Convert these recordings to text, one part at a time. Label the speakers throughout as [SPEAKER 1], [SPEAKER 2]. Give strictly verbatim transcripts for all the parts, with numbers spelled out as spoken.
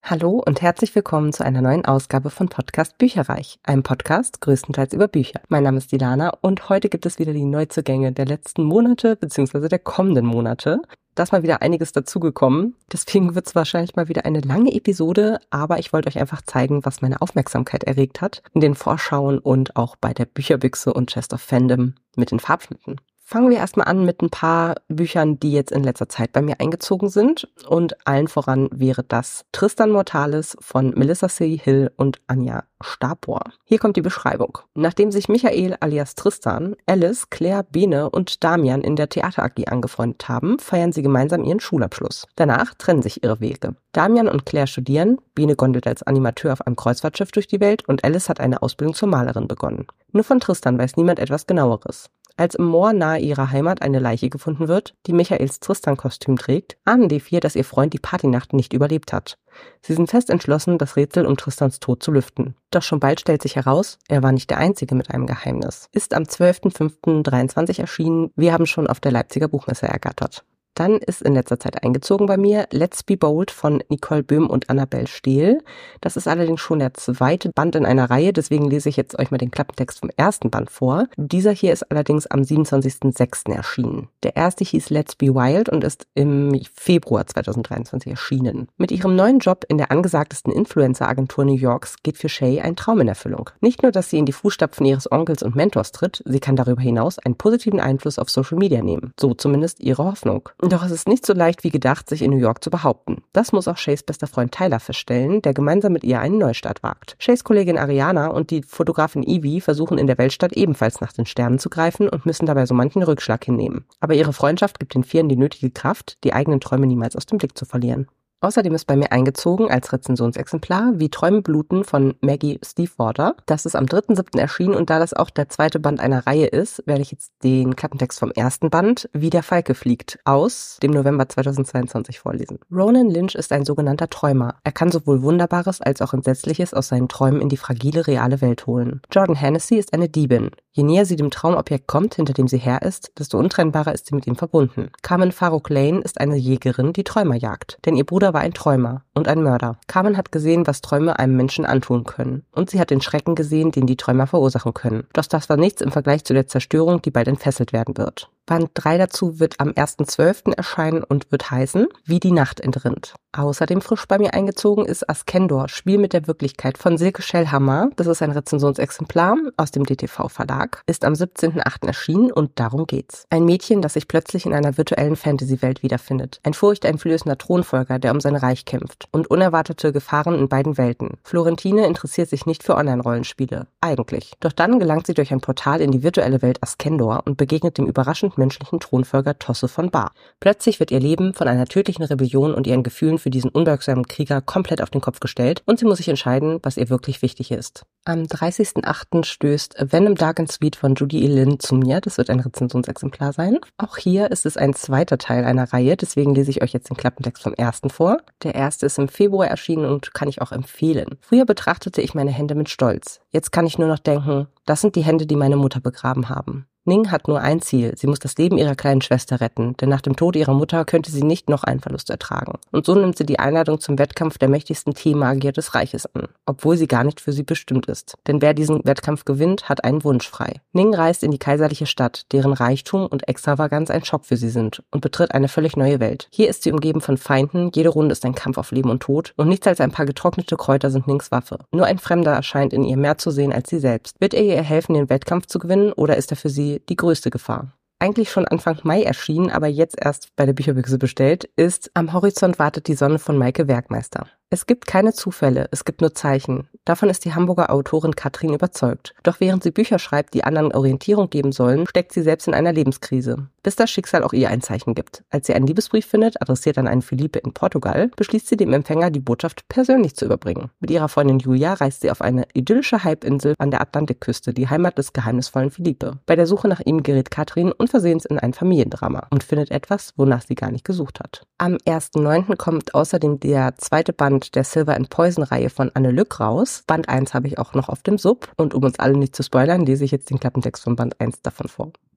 [SPEAKER 1] Hallo und herzlich willkommen zu einer neuen Ausgabe von Podcast Bücherreich, einem Podcast größtenteils über Bücher. Mein Name ist Dilana und heute gibt es wieder die Neuzugänge der letzten Monate bzw. der kommenden Monate. Da ist mal wieder einiges dazugekommen, deswegen wird es wahrscheinlich mal wieder eine lange Episode, aber ich wollte euch einfach zeigen, was meine Aufmerksamkeit erregt hat in den Vorschauen und auch bei der Bücherbüchse und Chest of Fandom mit den Farbschnitten. Fangen wir erstmal an mit ein paar Büchern, die jetzt in letzter Zeit bei mir eingezogen sind. Und allen voran wäre das Tristan Mortalis von Melissa C. Hill und Anja Stapor. Hier kommt die Beschreibung. Nachdem sich Michael alias Tristan, Alice, Claire, Bene und Damian in der Theater A G angefreundet haben, feiern sie gemeinsam ihren Schulabschluss. Danach trennen sich ihre Wege. Damian und Claire studieren, Bene gondelt als Animateur auf einem Kreuzfahrtschiff durch die Welt und Alice hat eine Ausbildung zur Malerin begonnen. Nur von Tristan weiß niemand etwas Genaueres. Als im Moor nahe ihrer Heimat eine Leiche gefunden wird, die Michaels Tristan-Kostüm trägt, ahnen die vier, dass ihr Freund die Partynacht nicht überlebt hat. Sie sind fest entschlossen, das Rätsel um Tristans Tod zu lüften. Doch schon bald stellt sich heraus, er war nicht der Einzige mit einem Geheimnis. Ist am zwölften fünften dreiundzwanzig erschienen, wir haben schon auf der Leipziger Buchmesse ergattert. Dann ist in letzter Zeit eingezogen bei mir Let's Be Bold von Nicole Böhm und Annabelle Stehl. Das ist allerdings schon der zweite Band in einer Reihe, deswegen lese ich jetzt euch mal den Klappentext vom ersten Band vor. Dieser hier ist allerdings am siebenundzwanzigsten sechsten erschienen. Der erste hieß Let's Be Wild und ist im Februar zweitausenddreiundzwanzig erschienen. Mit ihrem neuen Job in der angesagtesten Influencer-Agentur New Yorks geht für Shay ein Traum in Erfüllung. Nicht nur, dass sie in die Fußstapfen ihres Onkels und Mentors tritt, sie kann darüber hinaus einen positiven Einfluss auf Social Media nehmen. So zumindest ihre Hoffnung. Doch es ist nicht so leicht wie gedacht, sich in New York zu behaupten. Das muss auch Shays bester Freund Tyler feststellen, der gemeinsam mit ihr einen Neustart wagt. Shays Kollegin Ariana und die Fotografin Evie versuchen in der Weltstadt ebenfalls nach den Sternen zu greifen und müssen dabei so manchen Rückschlag hinnehmen. Aber ihre Freundschaft gibt den Vieren die nötige Kraft, die eigenen Träume niemals aus dem Blick zu verlieren. Außerdem ist bei mir eingezogen als Rezensionsexemplar Wie Träume bluten von Maggie Stiefwater. Das ist am dritten siebten erschienen und da das auch der zweite Band einer Reihe ist, werde ich jetzt den Klappentext vom ersten Band Wie der Falke fliegt aus dem November zweitausendzweiundzwanzig vorlesen. Ronan Lynch ist ein sogenannter Träumer. Er kann sowohl Wunderbares als auch Entsetzliches aus seinen Träumen in die fragile, reale Welt holen. Jordan Hennessy ist eine Diebin. Je näher sie dem Traumobjekt kommt, hinter dem sie her ist, desto untrennbarer ist sie mit ihm verbunden. Carmen Farouk Lane ist eine Jägerin, die Träumer jagt. Denn ihr Bruder war ein Träumer und ein Mörder. Carmen hat gesehen, was Träume einem Menschen antun können. Und sie hat den Schrecken gesehen, den die Träumer verursachen können. Doch das war nichts im Vergleich zu der Zerstörung, die bald entfesselt werden wird. Band drei dazu wird am ersten zwölften erscheinen und wird heißen Wie die Nacht entrinnt. Außerdem frisch bei mir eingezogen ist Askendor, Spiel mit der Wirklichkeit von Silke Schellhammer. Das ist ein Rezensionsexemplar aus dem D T V-Verlag. Ist am siebzehnten achten erschienen und darum geht's. Ein Mädchen, das sich plötzlich in einer virtuellen Fantasy-Welt wiederfindet. Ein furchteinflößender Thronfolger, der um sein Reich kämpft. Und unerwartete Gefahren in beiden Welten. Florentine interessiert sich nicht für Online-Rollenspiele. Eigentlich. Doch dann gelangt sie durch ein Portal in die virtuelle Welt Askendor und begegnet dem überraschend menschlichen Thronfolger Tosse von Bar. Plötzlich wird ihr Leben von einer tödlichen Rebellion und ihren Gefühlen für diesen unbeugsamen Krieger komplett auf den Kopf gestellt und sie muss sich entscheiden, was ihr wirklich wichtig ist. Am dreißigsten achten stößt Venom Dark and Sweet von Judy E. Lin zu mir. Das wird ein Rezensionsexemplar sein. Auch hier ist es ein zweiter Teil einer Reihe, deswegen lese ich euch jetzt den Klappentext vom ersten vor. Der erste ist im Februar erschienen und kann ich auch empfehlen. Früher betrachtete ich meine Hände mit Stolz. Jetzt kann ich nur noch denken, das sind die Hände, die meine Mutter begraben haben. Ning hat nur ein Ziel, sie muss das Leben ihrer kleinen Schwester retten, denn nach dem Tod ihrer Mutter könnte sie nicht noch einen Verlust ertragen. Und so nimmt sie die Einladung zum Wettkampf der mächtigsten Teemagier des Reiches an, obwohl sie gar nicht für sie bestimmt ist. Denn wer diesen Wettkampf gewinnt, hat einen Wunsch frei. Ning reist in die kaiserliche Stadt, deren Reichtum und Extravaganz ein Schock für sie sind, und betritt eine völlig neue Welt. Hier ist sie umgeben von Feinden, jede Runde ist ein Kampf auf Leben und Tod, und nichts als ein paar getrocknete Kräuter sind Nings Waffe. Nur ein Fremder erscheint in ihr mehr zu sehen als sie selbst. Wird er ihr helfen, den Wettkampf zu gewinnen, oder ist er für sie die größte Gefahr? Eigentlich schon Anfang Mai erschienen, aber jetzt erst bei der Bücherbüchse bestellt, ist Am Horizont wartet die Sonne von Maike Werkmeister. Es gibt keine Zufälle, es gibt nur Zeichen. Davon ist die Hamburger Autorin Katrin überzeugt. Doch während sie Bücher schreibt, die anderen Orientierung geben sollen, steckt sie selbst in einer Lebenskrise. Bis das Schicksal auch ihr ein Zeichen gibt. Als sie einen Liebesbrief findet, adressiert an einen Philippe in Portugal, beschließt sie dem Empfänger, die Botschaft persönlich zu überbringen. Mit ihrer Freundin Julia reist sie auf eine idyllische Halbinsel an der Atlantikküste, die Heimat des geheimnisvollen Philippe. Bei der Suche nach ihm gerät Katrin unversehens in ein Familiendrama und findet etwas, wonach sie gar nicht gesucht hat. Am ersten neunten kommt außerdem der zweite Band der Silver and Poison Reihe von Anne Lück raus. Band eins habe ich auch noch auf dem Sub und um uns alle nicht zu spoilern, lese ich jetzt den Klappentext von Band eins davon vor.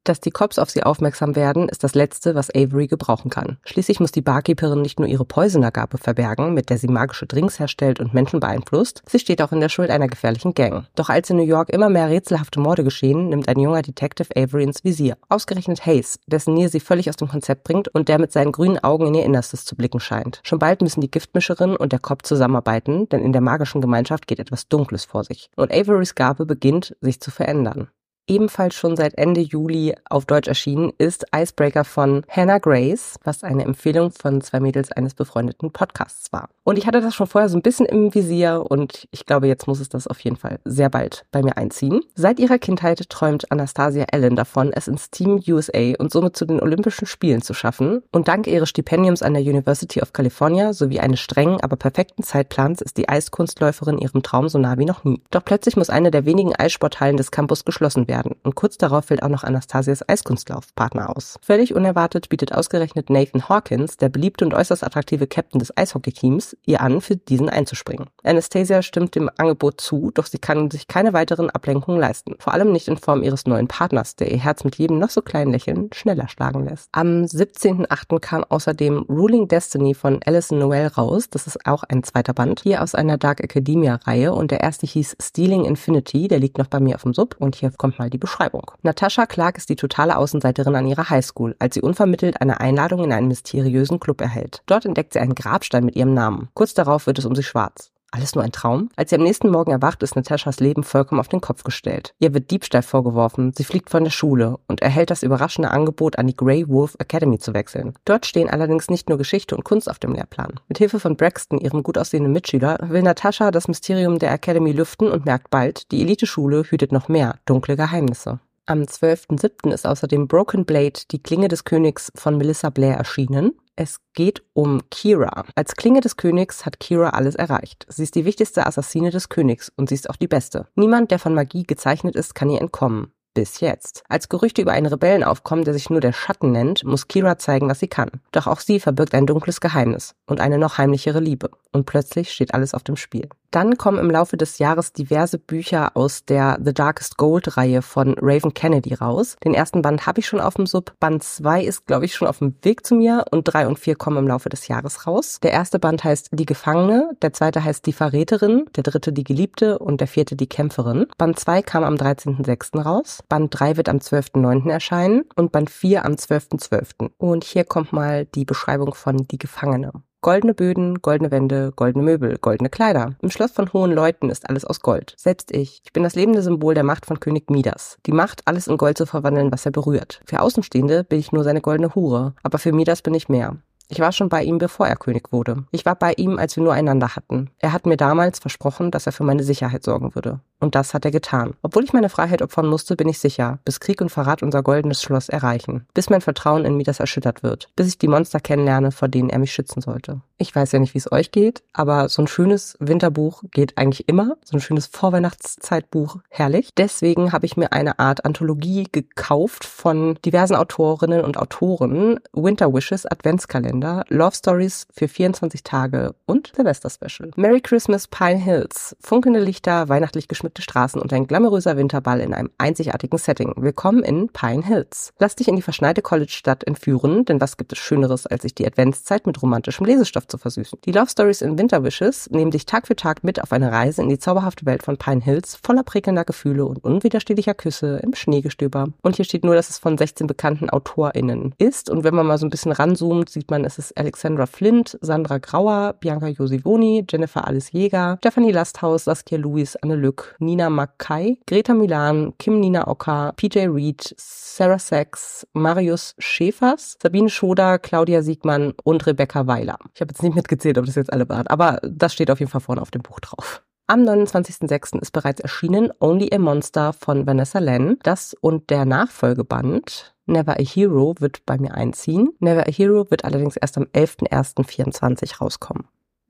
[SPEAKER 1] Dass die Cops auf sie aufmerksam werden, ist das Letzte, was Avery gebrauchen kann. Schließlich muss die Barkeeperin nicht nur ihre Poisoner-Gabe verbergen, mit der sie magische Drinks herstellt und Menschen beeinflusst, sie steht auch in der Schuld einer gefährlichen Gang. Doch als in New York immer mehr rätselhafte Morde geschehen, nimmt ein junger Detective Avery ins Visier. Ausgerechnet Hayes, dessen Nähe sie völlig aus dem Konzept bringt und der mit seinen grünen Augen in ihr Innerstes zu blicken scheint. Schon bald müssen die Giftmischerin und der Cop zusammenarbeiten, denn in der magischen Gemeinschaft geht etwas Dunkles vor sich. Und Averys Gabe beginnt, sich zu verändern. Ebenfalls schon seit Ende Juli auf Deutsch erschienen ist Icebreaker von Hannah Grace, was eine Empfehlung von zwei Mädels eines befreundeten Podcasts war. Und ich hatte das schon vorher so ein bisschen im Visier und ich glaube, jetzt muss es das auf jeden Fall sehr bald bei mir einziehen. Seit ihrer Kindheit träumt Anastasia Allen davon, es ins Team U S A und somit zu den Olympischen Spielen zu schaffen. Und dank ihres Stipendiums an der University of California sowie eines strengen, aber perfekten Zeitplans ist die Eiskunstläuferin ihrem Traum so nah wie noch nie. Doch plötzlich muss eine der wenigen Eissporthallen des Campus geschlossen werden. Und kurz darauf fällt auch noch Anastasias Eiskunstlaufpartner aus. Völlig unerwartet bietet ausgerechnet Nathan Hawkins, der beliebte und äußerst attraktive Captain des Eishockeyteams, ihr an, für diesen einzuspringen. Anastasia stimmt dem Angebot zu, doch sie kann sich keine weiteren Ablenkungen leisten. Vor allem nicht in Form ihres neuen Partners, der ihr Herz mit jedem noch so kleinen Lächeln schneller schlagen lässt. Am siebzehnten achten kam außerdem Ruling Destiny von Alison Noel raus. Das ist auch ein zweiter Band, hier aus einer Dark Academia-Reihe, und der erste hieß Stealing Infinity, der liegt noch bei mir auf dem Sub, und hier kommt mal die Beschreibung. Natasha Clark ist die totale Außenseiterin an ihrer Highschool, als sie unvermittelt eine Einladung in einen mysteriösen Club erhält. Dort entdeckt sie einen Grabstein mit ihrem Namen. Kurz darauf wird es um sie schwarz. Alles nur ein Traum? Als sie am nächsten Morgen erwacht, ist Natashas Leben vollkommen auf den Kopf gestellt. Ihr wird Diebstahl vorgeworfen, sie fliegt von der Schule und erhält das überraschende Angebot, an die Grey Wolf Academy zu wechseln. Dort stehen allerdings nicht nur Geschichte und Kunst auf dem Lehrplan. Mit Hilfe von Braxton, ihrem gut aussehenden Mitschüler, will Natasha das Mysterium der Academy lüften und merkt bald, die Elite-Schule hütet noch mehr dunkle Geheimnisse. Am zwölften siebten ist außerdem Broken Blade, die Klinge des Königs von Melissa Blair erschienen. Es geht um Kira. Als Klinge des Königs hat Kira alles erreicht. Sie ist die wichtigste Assassine des Königs und sie ist auch die beste. Niemand, der von Magie gezeichnet ist, kann ihr entkommen. Bis jetzt. Als Gerüchte über einen Rebellen aufkommen, der sich nur der Schatten nennt, muss Kira zeigen, was sie kann. Doch auch sie verbirgt ein dunkles Geheimnis und eine noch heimlichere Liebe. Und plötzlich steht alles auf dem Spiel. Dann kommen im Laufe des Jahres diverse Bücher aus der The Darkest Gold-Reihe von Raven Kennedy raus. Den ersten Band habe ich schon auf dem Sub. Band zwei ist, glaube ich, schon auf dem Weg zu mir und drei und vier kommen im Laufe des Jahres raus. Der erste Band heißt Die Gefangene, der zweite heißt Die Verräterin, der dritte Die Geliebte und der vierte Die Kämpferin. Band zwei kam am dreizehnten sechsten raus. Band drei wird am zwölften neunten erscheinen und Band vier am zwölften zwölften Und hier kommt mal die Beschreibung von Die Gefangene. Goldene Böden, goldene Wände, goldene Möbel, goldene Kleider. Im Schloss von hohen Leuten ist alles aus Gold. Selbst ich. Ich bin das lebende Symbol der Macht von König Midas. Die Macht, alles in Gold zu verwandeln, was er berührt. Für Außenstehende bin ich nur seine goldene Hure. Aber für Midas bin ich mehr. Ich war schon bei ihm, bevor er König wurde. Ich war bei ihm, als wir nur einander hatten. Er hat mir damals versprochen, dass er für meine Sicherheit sorgen würde. Und das hat er getan. Obwohl ich meine Freiheit opfern musste, bin ich sicher, bis Krieg und Verrat unser goldenes Schloss erreichen. Bis mein Vertrauen in Midas erschüttert wird. Bis ich die Monster kennenlerne, vor denen er mich schützen sollte. Ich weiß ja nicht, wie es euch geht, aber so ein schönes Winterbuch geht eigentlich immer. So ein schönes Vorweihnachtszeitbuch, herrlich. Deswegen habe ich mir eine Art Anthologie gekauft von diversen Autorinnen und Autoren. Winter Wishes Adventskalender, Love Stories für vierundzwanzig Tage und Silvester Special. Merry Christmas Pine Hills. Funkelnde Lichter, weihnachtlich geschmückte Straßen und ein glamouröser Winterball in einem einzigartigen Setting. Willkommen in Pine Hills. Lass dich in die verschneite College-Stadt entführen, denn was gibt es Schöneres, als sich die Adventszeit mit romantischem Lesestoff zu versüßen. Die Love Stories in Winter Wishes nehmen dich Tag für Tag mit auf eine Reise in die zauberhafte Welt von Pine Hills, voller prickelnder Gefühle und unwiderstehlicher Küsse im Schneegestöber. Und hier steht nur, dass es von sechzehn bekannten AutorInnen ist. Und wenn man mal so ein bisschen ranzoomt, sieht man, es ist Alexandra Flint, Sandra Grauer, Bianca Josivoni, Jennifer Alice Jäger, Stephanie Lasthaus, Saskia Lewis, Anne Lück, Nina Mackay, Greta Milan, Kim Nina Ocker, P J Reed, Sarah Sachs, Marius Schäfers, Sabine Schoder, Claudia Siegmann und Rebecca Weiler. Ich habe jetzt nicht mitgezählt, ob das jetzt alle waren, aber das steht auf jeden Fall vorne auf dem Buch drauf. Am neunundzwanzigsten sechsten ist bereits erschienen Only a Monster von Vanessa Len. Das und der Nachfolgeband Never a Hero wird bei mir einziehen. Never a Hero wird allerdings erst am elften ersten vierundzwanzig rauskommen.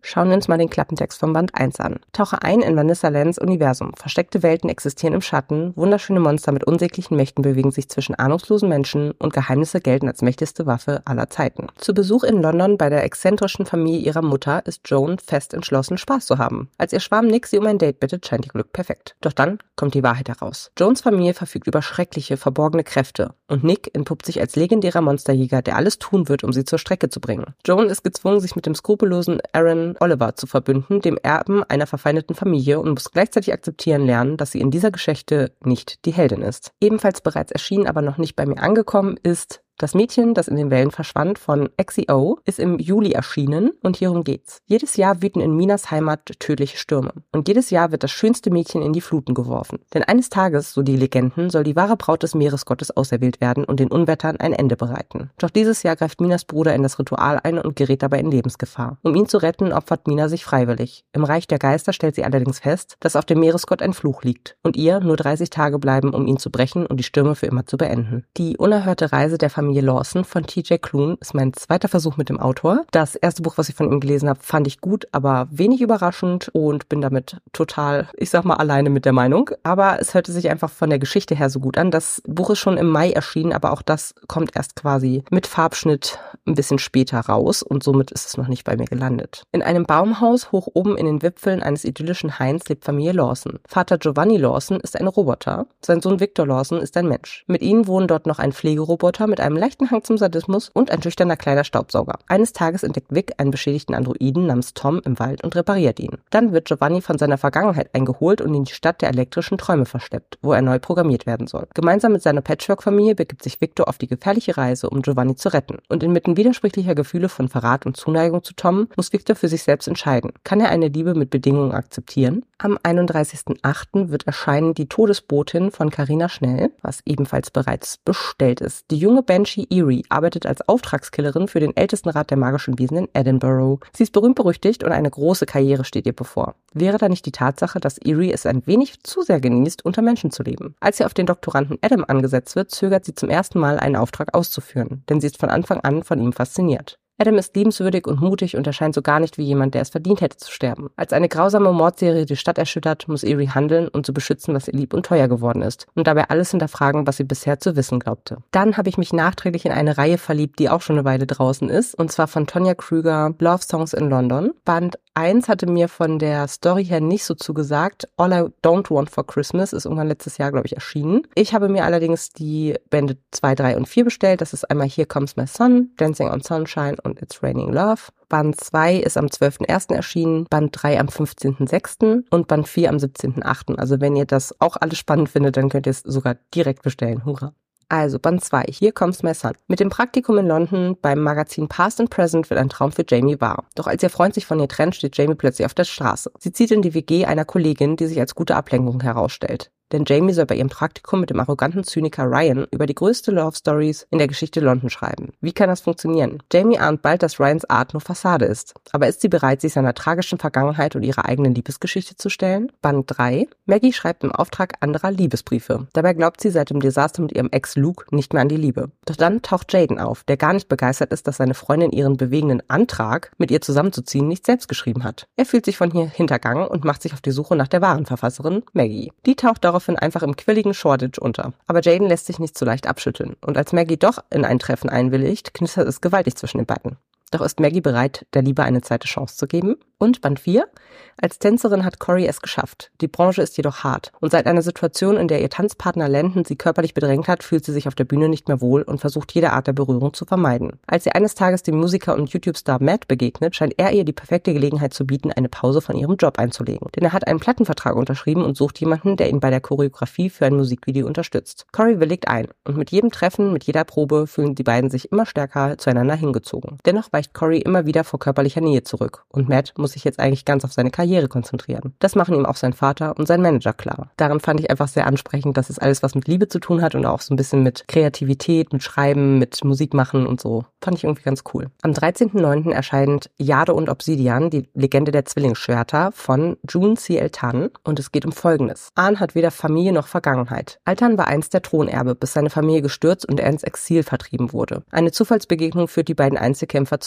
[SPEAKER 1] Schauen wir uns mal den Klappentext von Band eins an. Tauche ein in Vanessa Lands Universum. Versteckte Welten existieren im Schatten, wunderschöne Monster mit unsäglichen Mächten bewegen sich zwischen ahnungslosen Menschen und Geheimnisse gelten als mächtigste Waffe aller Zeiten. Zu Besuch in London bei der exzentrischen Familie ihrer Mutter ist Joan fest entschlossen, Spaß zu haben. Als ihr Schwarm Nick sie um ein Date bittet, scheint ihr Glück perfekt. Doch dann kommt die Wahrheit heraus. Joans Familie verfügt über schreckliche, verborgene Kräfte und Nick entpuppt sich als legendärer Monsterjäger, der alles tun wird, um sie zur Strecke zu bringen. Joan ist gezwungen, sich mit dem skrupellosen Aaron Oliver zu verbünden, dem Erben einer verfeindeten Familie, und muss gleichzeitig akzeptieren lernen, dass sie in dieser Geschichte nicht die Heldin ist. Ebenfalls bereits erschienen, aber noch nicht bei mir angekommen ist Das Mädchen, das in den Wellen verschwand von X E O, ist im Juli erschienen und hierum geht's. Jedes Jahr wüten in Minas Heimat tödliche Stürme. Und jedes Jahr wird das schönste Mädchen in die Fluten geworfen. Denn eines Tages, so die Legenden, soll die wahre Braut des Meeresgottes auserwählt werden und den Unwettern ein Ende bereiten. Doch dieses Jahr greift Minas Bruder in das Ritual ein und gerät dabei in Lebensgefahr. Um ihn zu retten, opfert Mina sich freiwillig. Im Reich der Geister stellt sie allerdings fest, dass auf dem Meeresgott ein Fluch liegt und ihr nur dreißig Tage bleiben, um ihn zu brechen und die Stürme für immer zu beenden. Die unerhörte Reise der Familie Lawson von T J Klune ist mein zweiter Versuch mit dem Autor. Das erste Buch, was ich von ihm gelesen habe, fand ich gut, aber wenig überraschend und bin damit total, ich sag mal, alleine mit der Meinung. Aber es hörte sich einfach von der Geschichte her so gut an. Das Buch ist schon im Mai erschienen, aber auch das kommt erst quasi mit Farbschnitt ein bisschen später raus und somit ist es noch nicht bei mir gelandet. In einem Baumhaus hoch oben in den Wipfeln eines idyllischen Hains lebt Familie Lawson. Vater Giovanni Lawson ist ein Roboter, sein Sohn Victor Lawson ist ein Mensch. Mit ihnen wohnen dort noch ein Pflegeroboter mit einem leichten Hang zum Sadismus und ein schüchterner kleiner Staubsauger. Eines Tages entdeckt Vic einen beschädigten Androiden namens Tom im Wald und repariert ihn. Dann wird Giovanni von seiner Vergangenheit eingeholt und in die Stadt der elektrischen Träume verschleppt, wo er neu programmiert werden soll. Gemeinsam mit seiner Patchwork-Familie begibt sich Victor auf die gefährliche Reise, um Giovanni zu retten. Und inmitten widersprüchlicher Gefühle von Verrat und Zuneigung zu Tom, muss Victor für sich selbst entscheiden. Kann er eine Liebe mit Bedingungen akzeptieren? Am einunddreißigsten achten wird erscheinen Die Todesbotin von Carina Schnell, was ebenfalls bereits bestellt ist. Die junge Banshee Eerie arbeitet als Auftragskillerin für den Ältestenrat der magischen Wesen in Edinburgh. Sie ist berühmt-berüchtigt und eine große Karriere steht ihr bevor. Wäre da nicht die Tatsache, dass Eerie es ein wenig zu sehr genießt, unter Menschen zu leben? Als sie auf den Doktoranden Adam angesetzt wird, zögert sie zum ersten Mal, einen Auftrag auszuführen, denn sie ist von Anfang an von ihm fasziniert. Adam ist liebenswürdig und mutig und erscheint so gar nicht wie jemand, der es verdient hätte zu sterben. Als eine grausame Mordserie die Stadt erschüttert, muss Eerie handeln und zu beschützen, was ihr lieb und teuer geworden ist und dabei alles hinterfragen, was sie bisher zu wissen glaubte. Dann habe ich mich nachträglich in eine Reihe verliebt, die auch schon eine Weile draußen ist, und zwar von Tonya Kruger, Love Songs in London. Band eins hatte mir von der Story her nicht so zugesagt. All I Don't Want for Christmas ist irgendwann letztes Jahr, glaube ich, erschienen. Ich habe mir allerdings die Bände zwei, drei und vier bestellt. Das ist einmal Here Comes My Son, Dancing on Sunshine und It's Raining Love. Band zwei ist am zwölften ersten erschienen, Band drei am fünfzehnten sechsten und Band vier am siebzehnten achten Also wenn ihr das auch alles spannend findet, dann könnt ihr es sogar direkt bestellen. Hurra! Also Band zwei, Here Comes My Son. Mit dem Praktikum in London beim Magazin Past and Present wird ein Traum für Jamie wahr. Doch als ihr Freund sich von ihr trennt, steht Jamie plötzlich auf der Straße. Sie zieht in die W G einer Kollegin, die sich als gute Ablenkung herausstellt. Denn Jamie soll bei ihrem Praktikum mit dem arroganten Zyniker Ryan über die größte Love Stories in der Geschichte London schreiben. Wie kann das funktionieren? Jamie ahnt bald, dass Ryans Art nur Fassade ist. Aber ist sie bereit, sich seiner tragischen Vergangenheit und ihrer eigenen Liebesgeschichte zu stellen? Band drei. Maggie schreibt im Auftrag anderer Liebesbriefe. Dabei glaubt sie seit dem Desaster mit ihrem Ex Luke nicht mehr an die Liebe. Doch dann taucht Jaden auf, der gar nicht begeistert ist, dass seine Freundin ihren bewegenden Antrag, mit ihr zusammenzuziehen, nicht selbst geschrieben hat. Er fühlt sich von hier hintergangen und macht sich auf die Suche nach der wahren Verfasserin, Maggie. Die taucht darauf einfach im quirligen Shoreditch unter. Aber Jaden lässt sich nicht so leicht abschütteln. Und als Maggie doch in ein Treffen einwilligt, knistert es gewaltig zwischen den beiden. Doch ist Maggie bereit, der Liebe eine zweite Chance zu geben? Und Band vier. Als Tänzerin hat Cory es geschafft. Die Branche ist jedoch hart. Und seit einer Situation, in der ihr Tanzpartner Landon sie körperlich bedrängt hat, fühlt sie sich auf der Bühne nicht mehr wohl und versucht jede Art der Berührung zu vermeiden. Als sie eines Tages dem Musiker und YouTube-Star Matt begegnet, scheint er ihr die perfekte Gelegenheit zu bieten, eine Pause von ihrem Job einzulegen. Denn er hat einen Plattenvertrag unterschrieben und sucht jemanden, der ihn bei der Choreografie für ein Musikvideo unterstützt. Cory willigt ein. Und mit jedem Treffen, mit jeder Probe fühlen die beiden sich immer stärker zueinander hingezogen. Dennoch weicht Cory immer wieder vor körperlicher Nähe zurück. Und Matt muss sich jetzt eigentlich ganz auf seine Karriere konzentrieren. Das machen ihm auch sein Vater und sein Manager klar. Daran fand ich einfach sehr ansprechend, dass es alles was mit Liebe zu tun hat und auch so ein bisschen mit Kreativität, mit Schreiben, mit Musik machen und so. Fand ich irgendwie ganz cool. Am dreizehnten neunten erscheint Jade und Obsidian, die Legende der Zwillingsschwerter von June C L. Tan, und es geht um Folgendes. Ahn hat weder Familie noch Vergangenheit. Altan war einst der Thronerbe, bis seine Familie gestürzt und er ins Exil vertrieben wurde. Eine Zufallsbegegnung führt die beiden Einzelkämpfer zusammen.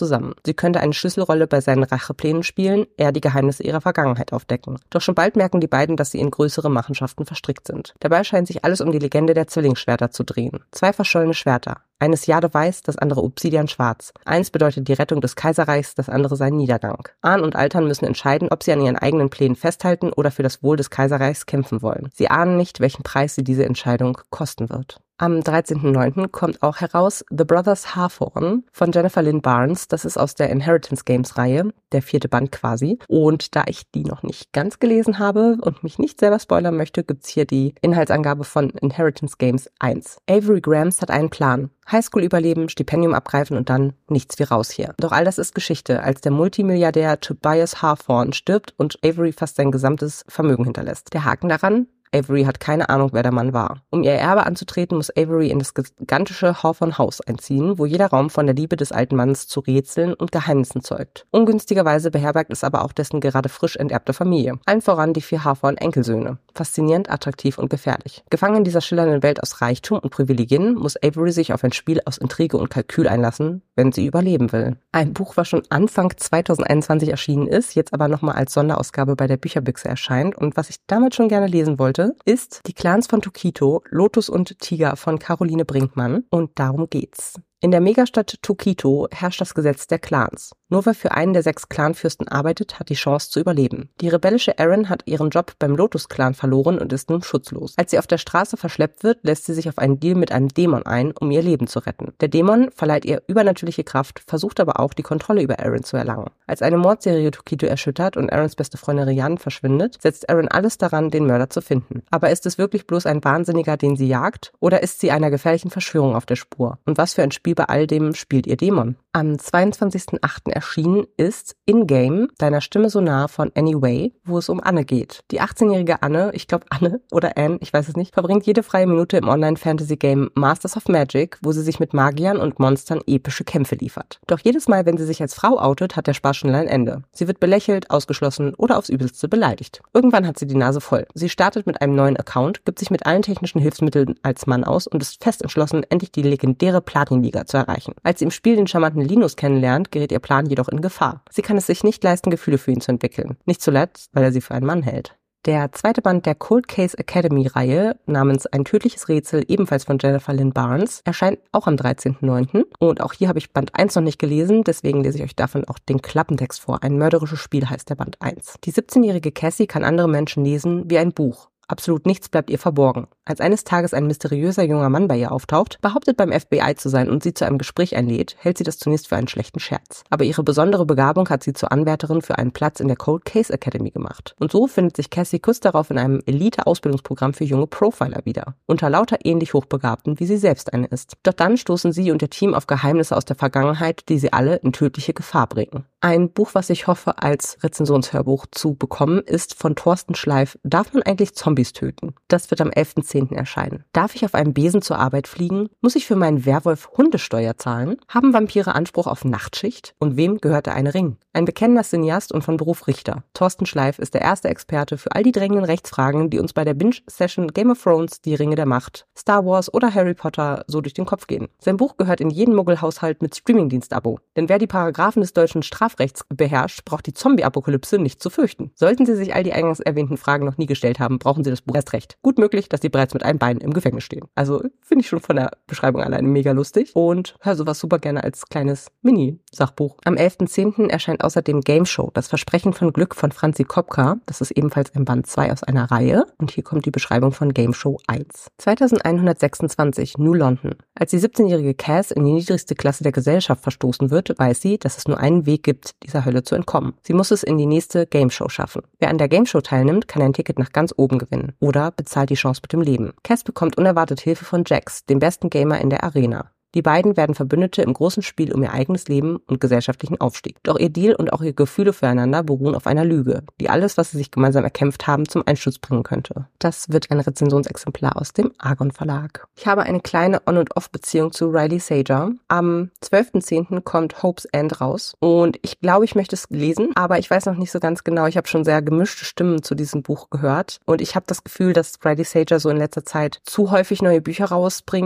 [SPEAKER 1] zusammen. Sie könnte eine Schlüsselrolle bei seinen Racheplänen spielen, er die Geheimnisse ihrer Vergangenheit aufdecken. Doch schon bald merken die beiden, dass sie in größere Machenschaften verstrickt sind. Dabei scheint sich alles um die Legende der Zwillingsschwerter zu drehen. Zwei verschollene Schwerter. Eines Jade weiß, das andere Obsidian schwarz. Eins bedeutet die Rettung des Kaiserreichs, das andere seinen Niedergang. Ahn und Altern müssen entscheiden, ob sie an ihren eigenen Plänen festhalten oder für das Wohl des Kaiserreichs kämpfen wollen. Sie ahnen nicht, welchen Preis sie diese Entscheidung kosten wird. Am dreizehnten neunten kommt auch heraus The Brothers Hawthorne von Jennifer Lynn Barnes. Das ist aus der Inheritance Games Reihe, der vierte Band quasi. Und da ich die noch nicht ganz gelesen habe und mich nicht selber spoilern möchte, gibt's hier die Inhaltsangabe von Inheritance Games eins. Avery Grams hat einen Plan. Highschool überleben, Stipendium abgreifen und dann nichts wie raus hier. Doch all das ist Geschichte, als der Multimilliardär Tobias Hawthorne stirbt und Avery fast sein gesamtes Vermögen hinterlässt. Der Haken daran: Avery hat keine Ahnung, wer der Mann war. Um ihr Erbe anzutreten, muss Avery in das gigantische Hawthorne-Haus einziehen, wo jeder Raum von der Liebe des alten Mannes zu Rätseln und Geheimnissen zeugt. Ungünstigerweise beherbergt es aber auch dessen gerade frisch enterbte Familie. Allen voran die vier Hawthorne-Enkelsöhne. Faszinierend, attraktiv und gefährlich. Gefangen in dieser schillernden Welt aus Reichtum und Privilegien muss Avery sich auf ein Spiel aus Intrige und Kalkül einlassen, wenn sie überleben will. Ein Buch, was schon Anfang zweitausendeinundzwanzig erschienen ist, jetzt aber nochmal als Sonderausgabe bei der Bücherbüchse erscheint und was ich damals schon gerne lesen wollte, ist Die Clans von Tokito, Lotus und Tiger von Caroline Brinkmann, und darum geht's. In der Megastadt Tokito herrscht das Gesetz der Clans. Nur wer für einen der sechs Clanfürsten arbeitet, hat die Chance zu überleben. Die rebellische Erin hat ihren Job beim Lotus-Clan verloren und ist nun schutzlos. Als sie auf der Straße verschleppt wird, lässt sie sich auf einen Deal mit einem Dämon ein, um ihr Leben zu retten. Der Dämon verleiht ihr übernatürliche Kraft, versucht aber auch, die Kontrolle über Erin zu erlangen. Als eine Mordserie Tokito erschüttert und Erins beste Freundin Rian verschwindet, setzt Erin alles daran, den Mörder zu finden. Aber ist es wirklich bloß ein Wahnsinniger, den sie jagt? Oder ist sie einer gefährlichen Verschwörung auf der Spur? Und was für ein Spiel bei all dem spielt ihr Dämon? Am zweiundzwanzigsten achten erschienen ist In-Game, Deiner Stimme so nah von Anyway, wo es um Anne geht. Die achtzehnjährige Anne, ich glaube Anne oder Anne, ich weiß es nicht, verbringt jede freie Minute im Online-Fantasy-Game Masters of Magic, wo sie sich mit Magiern und Monstern epische Kämpfe liefert. Doch jedes Mal, wenn sie sich als Frau outet, hat der Spaß schon ein Ende. Sie wird belächelt, ausgeschlossen oder aufs Übelste beleidigt. Irgendwann hat sie die Nase voll. Sie startet mit einem neuen Account, gibt sich mit allen technischen Hilfsmitteln als Mann aus und ist fest entschlossen, endlich die legendäre Platin-Liga zu erreichen. Als sie im Spiel den charmanten Linus kennenlernt, gerät ihr Plan jedoch in Gefahr. Sie kann es sich nicht leisten, Gefühle für ihn zu entwickeln. Nicht zuletzt, weil er sie für einen Mann hält. Der zweite Band der Cold Case Academy-Reihe namens Ein tödliches Rätsel, ebenfalls von Jennifer Lynn Barnes, erscheint auch am dreizehnten neunten Und auch hier habe ich Band eins noch nicht gelesen, deswegen lese ich euch davon auch den Klappentext vor. Ein mörderisches Spiel heißt der Band eins. Die siebzehnjährige Cassie kann andere Menschen lesen wie ein Buch. Absolut nichts bleibt ihr verborgen. Als eines Tages ein mysteriöser junger Mann bei ihr auftaucht, behauptet beim F B I zu sein und sie zu einem Gespräch einlädt, hält sie das zunächst für einen schlechten Scherz. Aber ihre besondere Begabung hat sie zur Anwärterin für einen Platz in der Cold Case Academy gemacht. Und so findet sich Cassie kurz darauf in einem Elite-Ausbildungsprogramm für junge Profiler wieder. Unter lauter ähnlich Hochbegabten, wie sie selbst eine ist. Doch dann stoßen sie und ihr Team auf Geheimnisse aus der Vergangenheit, die sie alle in tödliche Gefahr bringen. Ein Buch, was ich hoffe, als Rezensionshörbuch zu bekommen, ist von Thorsten Schleif, Darf man eigentlich Zombies töten? Das wird am elften zehnten erscheinen. Darf ich auf einem Besen zur Arbeit fliegen? Muss ich für meinen Werwolf Hundesteuer zahlen? Haben Vampire Anspruch auf Nachtschicht? Und wem gehört der eine Ring? Ein bekennender Cineast und von Beruf Richter. Thorsten Schleif ist der erste Experte für all die drängenden Rechtsfragen, die uns bei der Binge-Session Game of Thrones, Die Ringe der Macht, Star Wars oder Harry Potter so durch den Kopf gehen. Sein Buch gehört in jeden Muggelhaushalt mit Streamingdienst-Abo. Denn wer die Paragraphen des deutschen Strafrechts beherrscht, braucht die Zombie-Apokalypse nicht zu fürchten. Sollten Sie sich all die eingangs erwähnten Fragen noch nie gestellt haben, brauchen Sie das Buch erst recht. Gut möglich, dass Sie bereits mit einem Bein im Gefängnis stehen. Also finde ich schon von der Beschreibung alleine mega lustig und höre sowas super gerne als kleines Mini-Sachbuch. Am elften zehnten erscheint außerdem Game Show, das Versprechen von Glück von Franzi Kopka. Das ist ebenfalls ein Band zwei aus einer Reihe und hier kommt die Beschreibung von Game Show eins. zweitausendeinhundertsechsundzwanzig, New London. Als die siebzehnjährige Cass in die niedrigste Klasse der Gesellschaft verstoßen wird, weiß sie, dass es nur einen Weg gibt, dieser Hölle zu entkommen. Sie muss es in die nächste Game Show schaffen. Wer an der Game Show teilnimmt, kann ein Ticket nach ganz oben gewinnen oder bezahlt die Chance mit dem Leben. Cass bekommt unerwartet Hilfe von Jax, dem besten Gamer in der Arena. Die beiden werden Verbündete im großen Spiel um ihr eigenes Leben und gesellschaftlichen Aufstieg. Doch ihr Deal und auch ihre Gefühle füreinander beruhen auf einer Lüge, die alles, was sie sich gemeinsam erkämpft haben, zum Einsturz bringen könnte. Das wird ein Rezensionsexemplar aus dem Argon Verlag. Ich habe eine kleine On- und Off-Beziehung zu Riley Sager. Am zwölften zehnten kommt Hope's End raus und ich glaube, ich möchte es lesen, aber ich weiß noch nicht so ganz genau. Ich habe schon sehr gemischte Stimmen zu diesem Buch gehört und ich habe das Gefühl, dass Riley Sager so in letzter Zeit zu häufig neue Bücher rausbringt,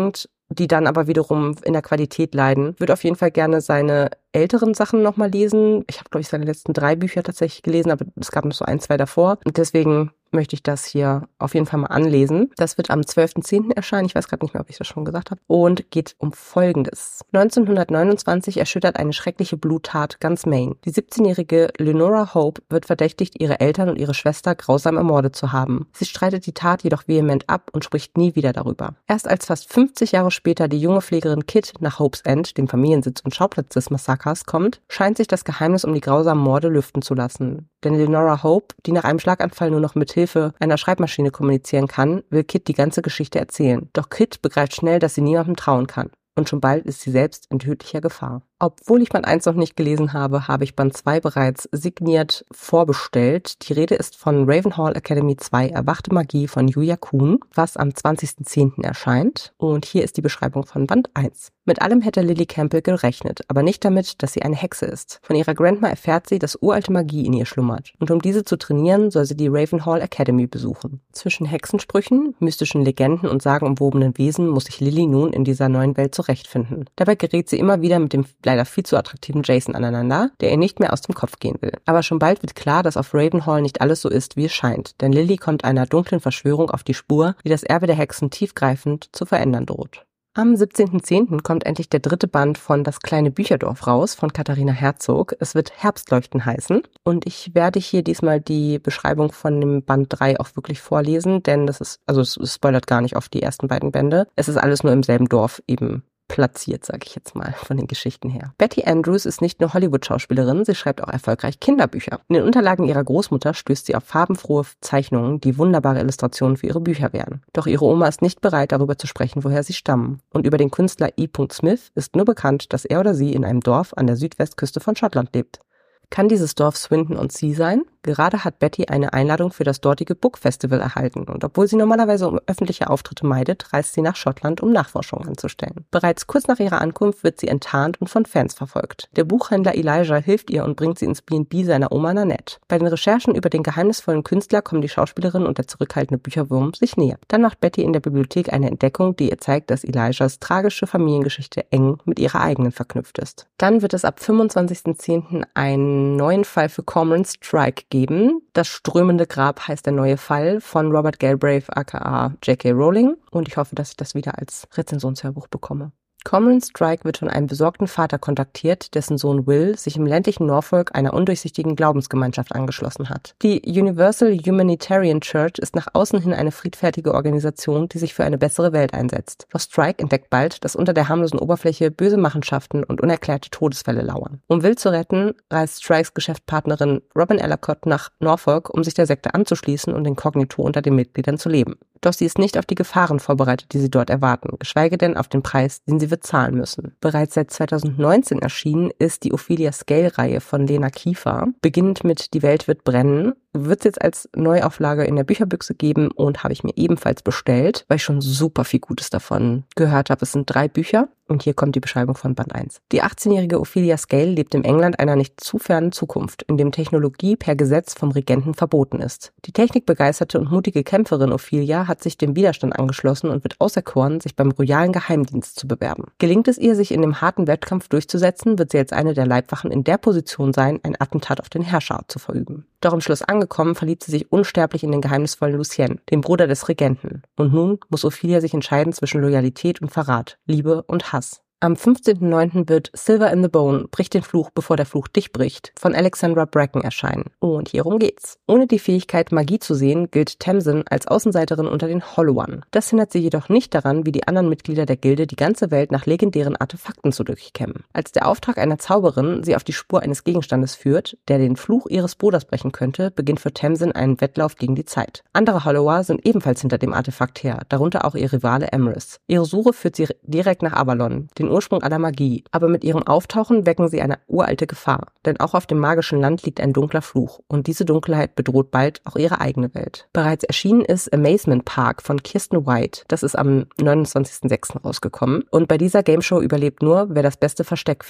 [SPEAKER 1] die dann aber wiederum in der Qualität leiden. Ich würde auf jeden Fall gerne seine älteren Sachen nochmal lesen. Ich habe, glaube ich, seine letzten drei Bücher tatsächlich gelesen, aber es gab noch so ein, zwei davor. Und deswegen möchte ich das hier auf jeden Fall mal anlesen. Das wird am zwölften zehnten erscheinen. Ich weiß gerade nicht mehr, ob ich das schon gesagt habe. Und geht um Folgendes. neunzehnhundertneunundzwanzig erschüttert eine schreckliche Bluttat ganz Maine. Die siebzehnjährige Lenora Hope wird verdächtigt, ihre Eltern und ihre Schwester grausam ermordet zu haben. Sie streitet die Tat jedoch vehement ab und spricht nie wieder darüber. Erst als fast fünfzig Jahre später die junge Pflegerin Kit nach Hopes End, dem Familiensitz und Schauplatz des Massakers, kommt, scheint sich das Geheimnis um die grausamen Morde lüften zu lassen. Denn Lenora Hope, die nach einem Schlaganfall nur noch mit Hilfe einer Schreibmaschine kommunizieren kann, will Kit die ganze Geschichte erzählen. Doch Kit begreift schnell, dass sie niemandem trauen kann. Und schon bald ist sie selbst in tödlicher Gefahr. Obwohl ich Band eins noch nicht gelesen habe, habe ich Band zwei bereits signiert vorbestellt. Die Rede ist von Ravenhall Academy zwei Erwachte Magie von Julia Kuhn, was am zwanzigsten zehnten erscheint. Und hier ist die Beschreibung von Band eins. Mit allem hätte Lily Campbell gerechnet, aber nicht damit, dass sie eine Hexe ist. Von ihrer Grandma erfährt sie, dass uralte Magie in ihr schlummert. Und um diese zu trainieren, soll sie die Ravenhall Academy besuchen. Zwischen Hexensprüchen, mystischen Legenden und sagenumwobenen Wesen muss sich Lily nun in dieser neuen Welt zurechtfinden. Dabei gerät sie immer wieder mit dem leider viel zu attraktiven Jason aneinander, der ihr nicht mehr aus dem Kopf gehen will. Aber schon bald wird klar, dass auf Ravenhall nicht alles so ist, wie es scheint, denn Lily kommt einer dunklen Verschwörung auf die Spur, die das Erbe der Hexen tiefgreifend zu verändern droht. Am siebzehnten zehnten kommt endlich der dritte Band von Das kleine Bücherdorf raus, von Katharina Herzog. Es wird Herbstleuchten heißen und ich werde hier diesmal die Beschreibung von dem Band drei auch wirklich vorlesen, denn das ist, also es spoilert gar nicht auf die ersten beiden Bände. Es ist alles nur im selben Dorf eben platziert, sage ich jetzt mal, von den Geschichten her. Betty Andrews ist nicht nur Hollywood-Schauspielerin, sie schreibt auch erfolgreich Kinderbücher. In den Unterlagen ihrer Großmutter stößt sie auf farbenfrohe Zeichnungen, die wunderbare Illustrationen für ihre Bücher wären. Doch ihre Oma ist nicht bereit, darüber zu sprechen, woher sie stammen. Und über den Künstler E. Smith ist nur bekannt, dass er oder sie in einem Dorf an der Südwestküste von Schottland lebt. Kann dieses Dorf Swindon-on-Sea sein? Gerade hat Betty eine Einladung für das dortige Book Festival erhalten und obwohl sie normalerweise öffentliche Auftritte meidet, reist sie nach Schottland, um Nachforschungen anzustellen. Bereits kurz nach ihrer Ankunft wird sie enttarnt und von Fans verfolgt. Der Buchhändler Elijah hilft ihr und bringt sie ins B und B seiner Oma Nanette. Bei den Recherchen über den geheimnisvollen Künstler kommen die Schauspielerin und der zurückhaltende Bücherwurm sich näher. Dann macht Betty in der Bibliothek eine Entdeckung, die ihr zeigt, dass Elijahs tragische Familiengeschichte eng mit ihrer eigenen verknüpft ist. Dann wird es ab fünfundzwanzigsten zehnten einen neuen Fall für Cormoran Strike geben. Das strömende Grab heißt der neue Fall von Robert Galbraith aka J K Rowling und ich hoffe, dass ich das wieder als Rezensionshörbuch bekomme. Cormoran Strike wird von einem besorgten Vater kontaktiert, dessen Sohn Will sich im ländlichen Norfolk einer undurchsichtigen Glaubensgemeinschaft angeschlossen hat. Die Universal Humanitarian Church ist nach außen hin eine friedfertige Organisation, die sich für eine bessere Welt einsetzt. Doch Strike entdeckt bald, dass unter der harmlosen Oberfläche böse Machenschaften und unerklärte Todesfälle lauern. Um Will zu retten, reist Strikes Geschäftspartnerin Robin Ellacott nach Norfolk, um sich der Sekte anzuschließen und inkognito unter den Mitgliedern zu leben. Doch sie ist nicht auf die Gefahren vorbereitet, die sie dort erwarten, geschweige denn auf den Preis, den sie wird zahlen müssen. Bereits seit zweitausendneunzehn erschienen ist die Ophelia Scale-Reihe von Lena Kiefer. Beginnend mit Die Welt wird brennen, wird es jetzt als Neuauflage in der Bücherbüchse geben und habe ich mir ebenfalls bestellt, weil ich schon super viel Gutes davon gehört habe. Es sind drei Bücher und hier kommt die Beschreibung von Band eins. Die achtzehnjährige Ophelia Scale lebt im England einer nicht zu fernen Zukunft, in dem Technologie per Gesetz vom Regenten verboten ist. Die technikbegeisterte und mutige Kämpferin Ophelia hat sich dem Widerstand angeschlossen und wird auserkoren, sich beim royalen Geheimdienst zu bewerben. Gelingt es ihr, sich in dem harten Wettkampf durchzusetzen, wird sie als eine der Leibwachen in der Position sein, ein Attentat auf den Herrscher zu verüben. Doch im Schluss angekommen, verliebt sie sich unsterblich in den geheimnisvollen Lucien, den Bruder des Regenten. Und nun muss Ophelia sich entscheiden zwischen Loyalität und Verrat, Liebe und Hass. Am fünfzehnten neunten wird Silver in the Bone, bricht den Fluch, bevor der Fluch dich bricht, von Alexandra Bracken erscheinen. Und hierum geht's. Ohne die Fähigkeit, Magie zu sehen, gilt Tamsin als Außenseiterin unter den Hollow One. Das hindert sie jedoch nicht daran, wie die anderen Mitglieder der Gilde die ganze Welt nach legendären Artefakten zu durchkämmen. Als der Auftrag einer Zauberin sie auf die Spur eines Gegenstandes führt, der den Fluch ihres Bruders brechen könnte, beginnt für Tamsin ein Wettlauf gegen die Zeit. Andere Hollower sind ebenfalls hinter dem Artefakt her, darunter auch ihr Rivale Emrys. Ihre Suche führt sie direkt nach Avalon, den Ursprung aller Magie, aber mit ihrem Auftauchen wecken sie eine uralte Gefahr, denn auch auf dem magischen Land liegt ein dunkler Fluch und diese Dunkelheit bedroht bald auch ihre eigene Welt. Bereits erschienen ist Amazement Park von Kirsten White, das ist am neunundzwanzigsten sechsten rausgekommen und bei dieser Gameshow überlebt nur, wer das beste Versteck findet.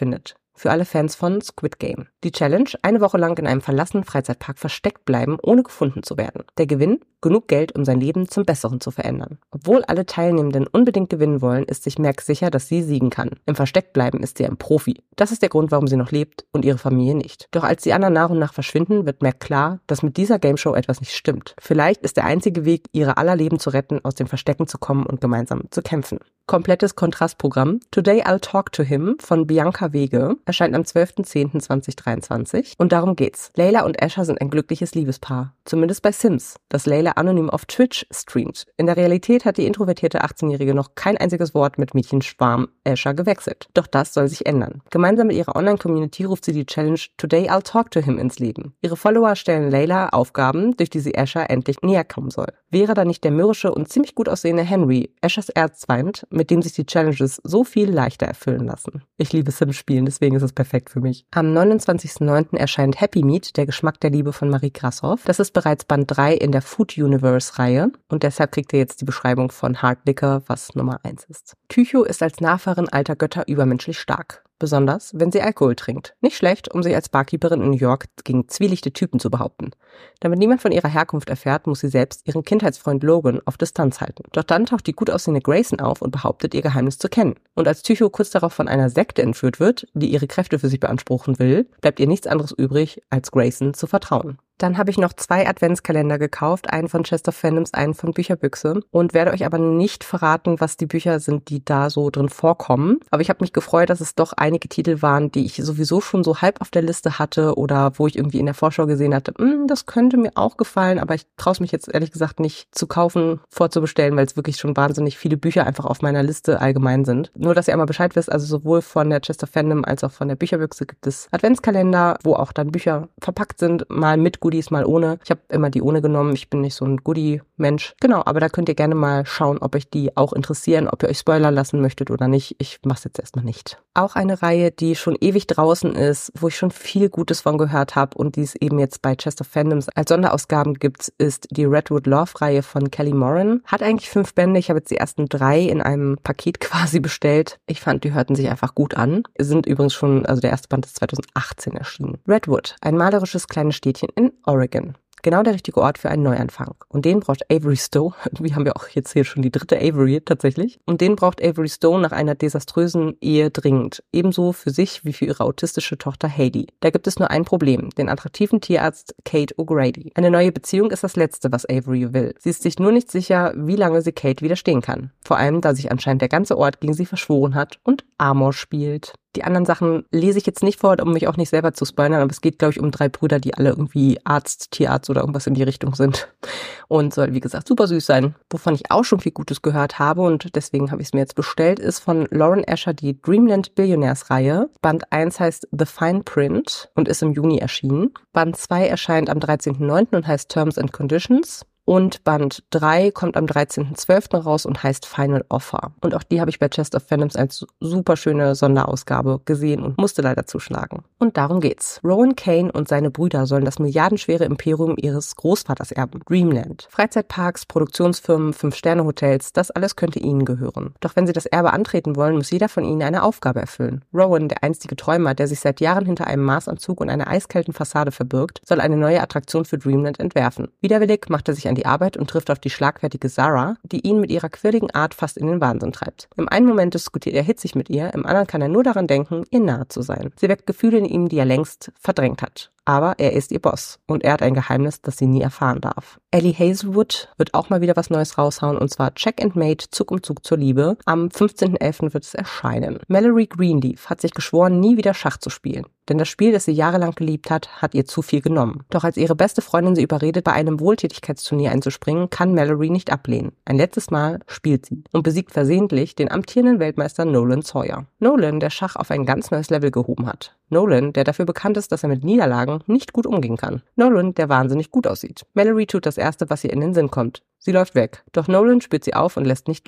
[SPEAKER 1] Für alle Fans von Squid Game. Die Challenge, eine Woche lang in einem verlassenen Freizeitpark versteckt bleiben, ohne gefunden zu werden. Der Gewinn? Genug Geld, um sein Leben zum Besseren zu verändern. Obwohl alle Teilnehmenden unbedingt gewinnen wollen, ist sich Max sicher, dass sie siegen kann. Im Versteckbleiben ist sie ein Profi. Das ist der Grund, warum sie noch lebt und ihre Familie nicht. Doch als die anderen nach und nach verschwinden, wird Mac klar, dass mit dieser Gameshow etwas nicht stimmt. Vielleicht ist der einzige Weg, ihre aller Leben zu retten, aus dem Verstecken zu kommen und gemeinsam zu kämpfen. Komplettes Kontrastprogramm. Today I'll Talk to Him von Bianca Wege erscheint am zwölften zehnten zweitausenddreiundzwanzig. Und darum geht's. Layla und Asher sind ein glückliches Liebespaar. Zumindest bei Sims, das Layla anonym auf Twitch streamt. In der Realität hat die introvertierte achtzehnjährige noch kein einziges Wort mit Mädchenschwarm Asher gewechselt. Doch das soll sich ändern. Gemeinsam mit ihrer Online-Community ruft sie die Challenge Today I'll Talk to Him ins Leben. Ihre Follower stellen Layla Aufgaben, durch die sie Asher endlich näher kommen soll. Wäre da nicht der mürrische und ziemlich gut aussehende Henry, Ashers Erzfeind, mit dem sich die Challenges so viel leichter erfüllen lassen. Ich liebe Sims-Spielen, deswegen ist es perfekt für mich. Am neunundzwanzigsten neunten erscheint Happy Meat, der Geschmack der Liebe von Marie Grashoff. Das ist bereits Band drei in der Food Universe-Reihe und deshalb kriegt ihr jetzt die Beschreibung von Hard Liquor, was Nummer eins ist. Tycho ist als Nachfahrin alter Götter übermenschlich stark. Besonders, wenn sie Alkohol trinkt. Nicht schlecht, um sich als Barkeeperin in New York gegen zwielichte Typen zu behaupten. Damit niemand von ihrer Herkunft erfährt, muss sie selbst ihren Kindheitsfreund Logan auf Distanz halten. Doch dann taucht die gut aussehende Grayson auf und behauptet, ihr Geheimnis zu kennen. Und als Tycho kurz darauf von einer Sekte entführt wird, die ihre Kräfte für sich beanspruchen will, bleibt ihr nichts anderes übrig, als Grayson zu vertrauen. Dann habe ich noch zwei Adventskalender gekauft, einen von Chest of Fandoms, einen von Bücherbüchse und werde euch aber nicht verraten, was die Bücher sind, die da so drin vorkommen. Aber ich habe mich gefreut, dass es doch einige Titel waren, die ich sowieso schon so halb auf der Liste hatte oder wo ich irgendwie in der Vorschau gesehen hatte, das könnte mir auch gefallen, aber ich traue es mich jetzt ehrlich gesagt nicht zu kaufen, vorzubestellen, weil es wirklich schon wahnsinnig viele Bücher einfach auf meiner Liste allgemein sind. Nur, dass ihr einmal Bescheid wisst, also sowohl von der Chest of Fandom als auch von der Bücherbüchse gibt es Adventskalender, wo auch dann Bücher verpackt sind, mal mit Goodies, mal ohne. Ich habe immer die ohne genommen. Ich bin nicht so ein Goodie-Mensch. Genau, aber da könnt ihr gerne mal schauen, ob euch die auch interessieren, ob ihr euch spoilern lassen möchtet oder nicht. Ich mache es jetzt erstmal nicht. Auch eine Reihe, die schon ewig draußen ist, wo ich schon viel Gutes von gehört habe und die es eben jetzt bei Chest of Fandoms als Sonderausgaben gibt, ist die Redwood Love-Reihe von Kelly Moran. Hat eigentlich fünf Bände. Ich habe jetzt die ersten drei in einem Paket quasi bestellt. Ich fand, die hörten sich einfach gut an. Sind übrigens schon, also der erste Band ist zweitausendachtzehn erschienen. Redwood, ein malerisches kleines Städtchen in Oregon. Genau der richtige Ort für einen Neuanfang. Und den braucht Avery Stowe. Wir haben ja auch jetzt hier schon die dritte Avery tatsächlich. Und den braucht Avery Stowe nach einer desaströsen Ehe dringend. Ebenso für sich wie für ihre autistische Tochter Hayley. Da gibt es nur ein Problem. Den attraktiven Tierarzt Kate O'Grady. Eine neue Beziehung ist das Letzte, was Avery will. Sie ist sich nur nicht sicher, wie lange sie Kate widerstehen kann. Vor allem, da sich anscheinend der ganze Ort gegen sie verschworen hat und Amor spielt. Die anderen Sachen lese ich jetzt nicht vor, um mich auch nicht selber zu spoilern, aber es geht, glaube ich, um drei Brüder, die alle irgendwie Arzt, Tierarzt oder irgendwas in die Richtung sind. Und soll, wie gesagt, super süß sein. Wovon ich auch schon viel Gutes gehört habe und deswegen habe ich es mir jetzt bestellt, ist von Lauren Asher die Dreamland Billionaires Reihe. Band eins heißt The Fine Print und ist im Juni erschienen. Band zwei erscheint am dreizehnten neunten und heißt Terms and Conditions. Und Band drei kommt am dreizehnten zwölften raus und heißt Final Offer. Und auch die habe ich bei Chest of Fandoms als super schöne Sonderausgabe gesehen und musste leider zuschlagen. Und darum geht's. Rowan Kane und seine Brüder sollen das milliardenschwere Imperium ihres Großvaters erben, Dreamland. Freizeitparks, Produktionsfirmen, Fünf-Sterne-Hotels, das alles könnte ihnen gehören. Doch wenn sie das Erbe antreten wollen, muss jeder von ihnen eine Aufgabe erfüllen. Rowan, der einstige Träumer, der sich seit Jahren hinter einem Maßanzug und einer eiskalten Fassade verbirgt, soll eine neue Attraktion für Dreamland entwerfen. Widerwillig macht er sich an die Arbeit und trifft auf die schlagfertige Sarah, die ihn mit ihrer quirligen Art fast in den Wahnsinn treibt. Im einen Moment diskutiert er hitzig mit ihr, im anderen kann er nur daran denken, ihr nahe zu sein. Sie weckt Gefühle in ihm, die er längst verdrängt hat. Aber er ist ihr Boss und er hat ein Geheimnis, das sie nie erfahren darf. Ellie Hazelwood wird auch mal wieder was Neues raushauen und zwar Check and Mate, Zug um Zug zur Liebe. Am fünfzehnten elften wird es erscheinen. Mallory Greenleaf hat sich geschworen, nie wieder Schach zu spielen. Denn das Spiel, das sie jahrelang geliebt hat, hat ihr zu viel genommen. Doch als ihre beste Freundin sie überredet, bei einem Wohltätigkeitsturnier einzuspringen, kann Mallory nicht ablehnen. Ein letztes Mal spielt sie und besiegt versehentlich den amtierenden Weltmeister Nolan Sawyer. Nolan, der Schach auf ein ganz neues Level gehoben hat. Nolan, der dafür bekannt ist, dass er mit Niederlagen nicht gut umgehen kann. Nolan, der wahnsinnig gut aussieht. Mallory tut das Erste, was ihr in den Sinn kommt. Sie läuft weg. Doch Nolan spürt sie auf und lässt nicht locker.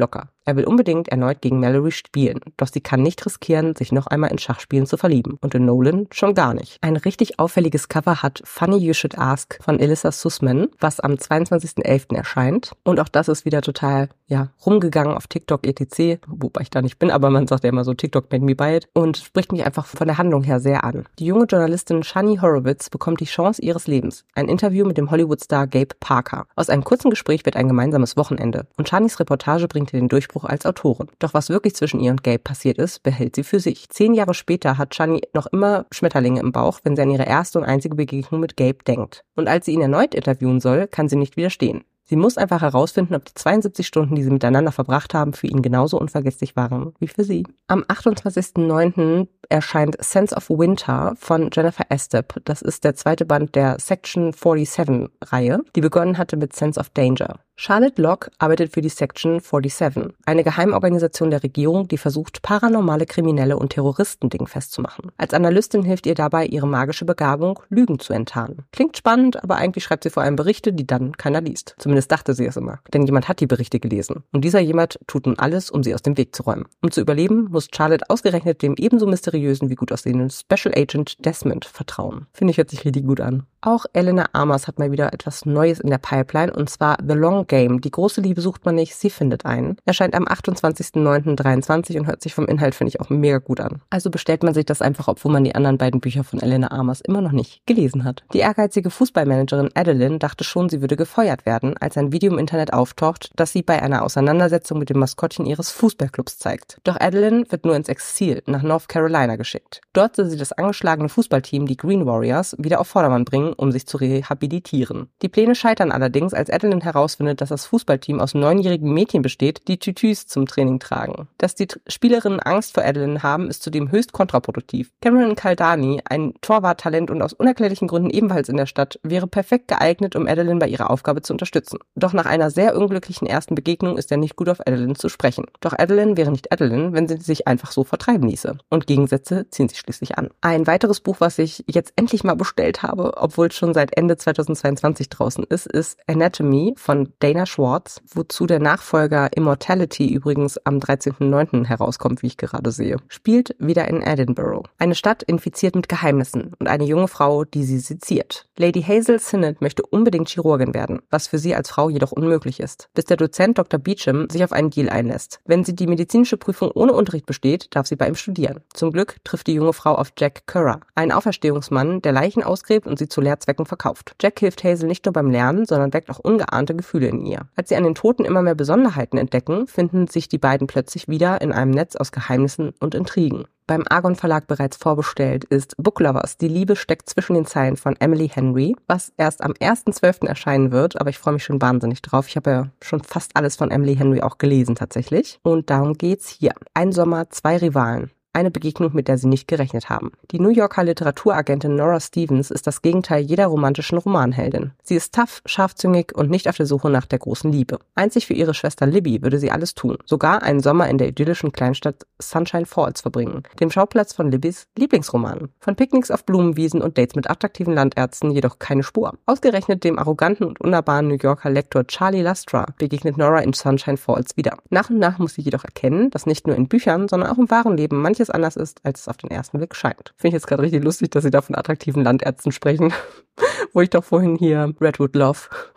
[SPEAKER 1] Er will unbedingt erneut gegen Mallory spielen, doch sie kann nicht riskieren, sich noch einmal in Schachspielen zu verlieben. Und in Nolan schon gar nicht. Ein richtig auffälliges Cover hat Funny You Should Ask von Elissa Sussman, was am zweiundzwanzigsten elften erscheint. Und auch das ist wieder total, ja, rumgegangen auf TikTok et cetera, wobei ich da nicht bin, aber man sagt ja immer so, TikTok made me buy it, und spricht mich einfach von der Handlung her sehr an. Die junge Journalistin Shani Horowitz bekommt die Chance ihres Lebens. Ein Interview mit dem Hollywood-Star Gabe Parker. Aus einem kurzen Gespräch wird ein gemeinsames Wochenende. Und Shanis Reportage bringt ihr den Durchbruch als Autorin. Doch was wirklich zwischen ihr und Gabe passiert ist, behält sie für sich. Zehn Jahre später hat Shani noch immer Schmetterlinge im Bauch, wenn sie an ihre erste und einzige Begegnung mit Gabe denkt. Und als sie ihn erneut interviewen soll, kann sie nicht widerstehen. Sie muss einfach herausfinden, ob die zweiundsiebzig Stunden, die sie miteinander verbracht haben, für ihn genauso unvergesslich waren wie für sie. Am achtundzwanzigsten neunten erscheint Sense of Winter von Jennifer Estep. Das ist der zweite Band der Section siebenundvierzig-Reihe, die begonnen hatte mit Sense of Danger. Charlotte Locke arbeitet für die Section siebenundvierzig, eine Geheimorganisation der Regierung, die versucht, paranormale Kriminelle und Terroristen dingfest zu machen. Als Analystin hilft ihr dabei ihre magische Begabung, Lügen zu enttarnen. Klingt spannend, aber eigentlich schreibt sie vor allem Berichte, die dann keiner liest. Zumindest dachte sie es immer. Denn jemand hat die Berichte gelesen. Und dieser jemand tut nun alles, um sie aus dem Weg zu räumen. Um zu überleben, muss Charlotte ausgerechnet dem ebenso mysteriösen wie gut aussehenden Special Agent Desmond vertrauen. Finde ich, hört sich richtig gut an. Auch Elena Amas hat mal wieder etwas Neues in der Pipeline, und zwar The Long Game. Die große Liebe sucht man nicht, sie findet einen. Erscheint am achtundzwanzigsten neunten dreiundzwanzig und hört sich vom Inhalt, finde ich, auch mega gut an. Also bestellt man sich das einfach, obwohl man die anderen beiden Bücher von Elena Amas immer noch nicht gelesen hat. Die ehrgeizige Fußballmanagerin Adeline dachte schon, sie würde gefeuert werden, als ein Video im Internet auftaucht, das sie bei einer Auseinandersetzung mit dem Maskottchen ihres Fußballclubs zeigt. Doch Adeline wird nur ins Exil nach North Carolina geschickt. Dort soll sie das angeschlagene Fußballteam, die Green Warriors, wieder auf Vordermann bringen, um sich zu rehabilitieren. Die Pläne scheitern allerdings, als Adeline herausfindet, dass das Fußballteam aus neunjährigen Mädchen besteht, die Tütüs zum Training tragen. Dass die Spielerinnen Angst vor Adeline haben, ist zudem höchst kontraproduktiv. Cameron Caldani, ein Torwarttalent und aus unerklärlichen Gründen ebenfalls in der Stadt, wäre perfekt geeignet, um Adeline bei ihrer Aufgabe zu unterstützen. Doch nach einer sehr unglücklichen ersten Begegnung ist er nicht gut auf Adeline zu sprechen. Doch Adeline wäre nicht Adeline, wenn sie sich einfach so vertreiben ließe. Und Gegensätze ziehen sich schließlich an. Ein weiteres Buch, was ich jetzt endlich mal bestellt habe, obwohl es schon seit Ende zweitausendzweiundzwanzig draußen ist, ist Anatomy von Dana Schwartz, wozu der Nachfolger Immortality übrigens am dreizehnten neunten herauskommt, wie ich gerade sehe. Spielt wieder in Edinburgh. Eine Stadt infiziert mit Geheimnissen und eine junge Frau, die sie seziert. Lady Hazel Sinnott möchte unbedingt Chirurgin werden, was für sie als Frau jedoch unmöglich ist, bis der Dozent Doktor Beecham sich auf einen Deal einlässt. Wenn sie die medizinische Prüfung ohne Unterricht besteht, darf sie bei ihm studieren. Zum Glück trifft die junge Frau auf Jack Curra, einen Auferstehungsmann, der Leichen ausgräbt und sie zu Lehrzwecken verkauft. Jack hilft Hazel nicht nur beim Lernen, sondern weckt auch ungeahnte Gefühle in ihr. Als sie an den Toten immer mehr Besonderheiten entdecken, finden sich die beiden plötzlich wieder in einem Netz aus Geheimnissen und Intrigen. Beim Argon Verlag bereits vorbestellt ist Book Lovers, die Liebe steckt zwischen den Zeilen von Emily Henry, was erst am ersten zwölften erscheinen wird, aber ich freue mich schon wahnsinnig drauf. Ich habe ja schon fast alles von Emily Henry auch gelesen tatsächlich. Und darum geht's hier. Ein Sommer, zwei Rivalen. Eine Begegnung, mit der sie nicht gerechnet haben. Die New Yorker Literaturagentin Nora Stevens ist das Gegenteil jeder romantischen Romanheldin. Sie ist tough, scharfzüngig und nicht auf der Suche nach der großen Liebe. Einzig für ihre Schwester Libby würde sie alles tun. Sogar einen Sommer in der idyllischen Kleinstadt Sunshine Falls verbringen, dem Schauplatz von Libbys Lieblingsroman. Von Picknicks auf Blumenwiesen und Dates mit attraktiven Landärzten jedoch keine Spur. Ausgerechnet dem arroganten und unnahbaren New Yorker Lektor Charlie Lustra begegnet Nora in Sunshine Falls wieder. Nach und nach muss sie jedoch erkennen, dass nicht nur in Büchern, sondern auch im wahren Leben manche anders ist, als es auf den ersten Blick scheint. Finde ich jetzt gerade richtig lustig, dass sie da von attraktiven Landärzten sprechen, wo ich doch vorhin hier Redwood Love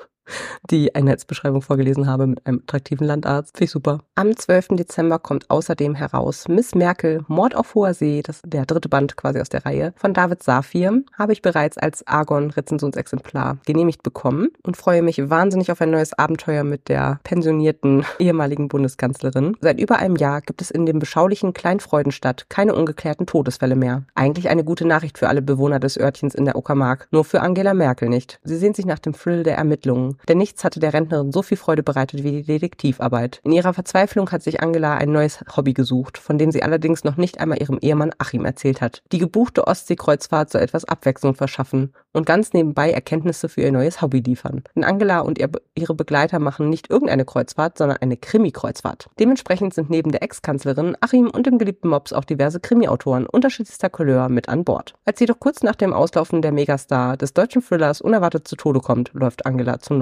[SPEAKER 1] die Einheitsbeschreibung vorgelesen habe mit einem attraktiven Landarzt. Finde ich super. Am zwölften Dezember kommt außerdem heraus Miss Merkel, Mord auf hoher See, das ist der dritte Band quasi aus der Reihe, von David Safir, habe ich bereits als Argon-Rezensionsexemplar genehmigt bekommen und freue mich wahnsinnig auf ein neues Abenteuer mit der pensionierten ehemaligen Bundeskanzlerin. Seit über einem Jahr gibt es in dem beschaulichen Kleinfreudenstadt keine ungeklärten Todesfälle mehr. Eigentlich eine gute Nachricht für alle Bewohner des Örtchens in der Uckermark, nur für Angela Merkel nicht. Sie sehnt sich nach dem Thrill der Ermittlungen. Denn nichts hatte der Rentnerin so viel Freude bereitet wie die Detektivarbeit. In ihrer Verzweiflung hat sich Angela ein neues Hobby gesucht, von dem sie allerdings noch nicht einmal ihrem Ehemann Achim erzählt hat. Die gebuchte Ostseekreuzfahrt soll etwas Abwechslung verschaffen und ganz nebenbei Erkenntnisse für ihr neues Hobby liefern. Denn Angela und ihr, ihre Begleiter machen nicht irgendeine Kreuzfahrt, sondern eine Krimi-Kreuzfahrt. Dementsprechend sind neben der Ex-Kanzlerin, Achim und dem geliebten Mops auch diverse Krimi-Autoren unterschiedlichster Couleur mit an Bord. Als jedoch kurz nach dem Auslaufen der Megastar des deutschen Thrillers unerwartet zu Tode kommt, läuft Angela zum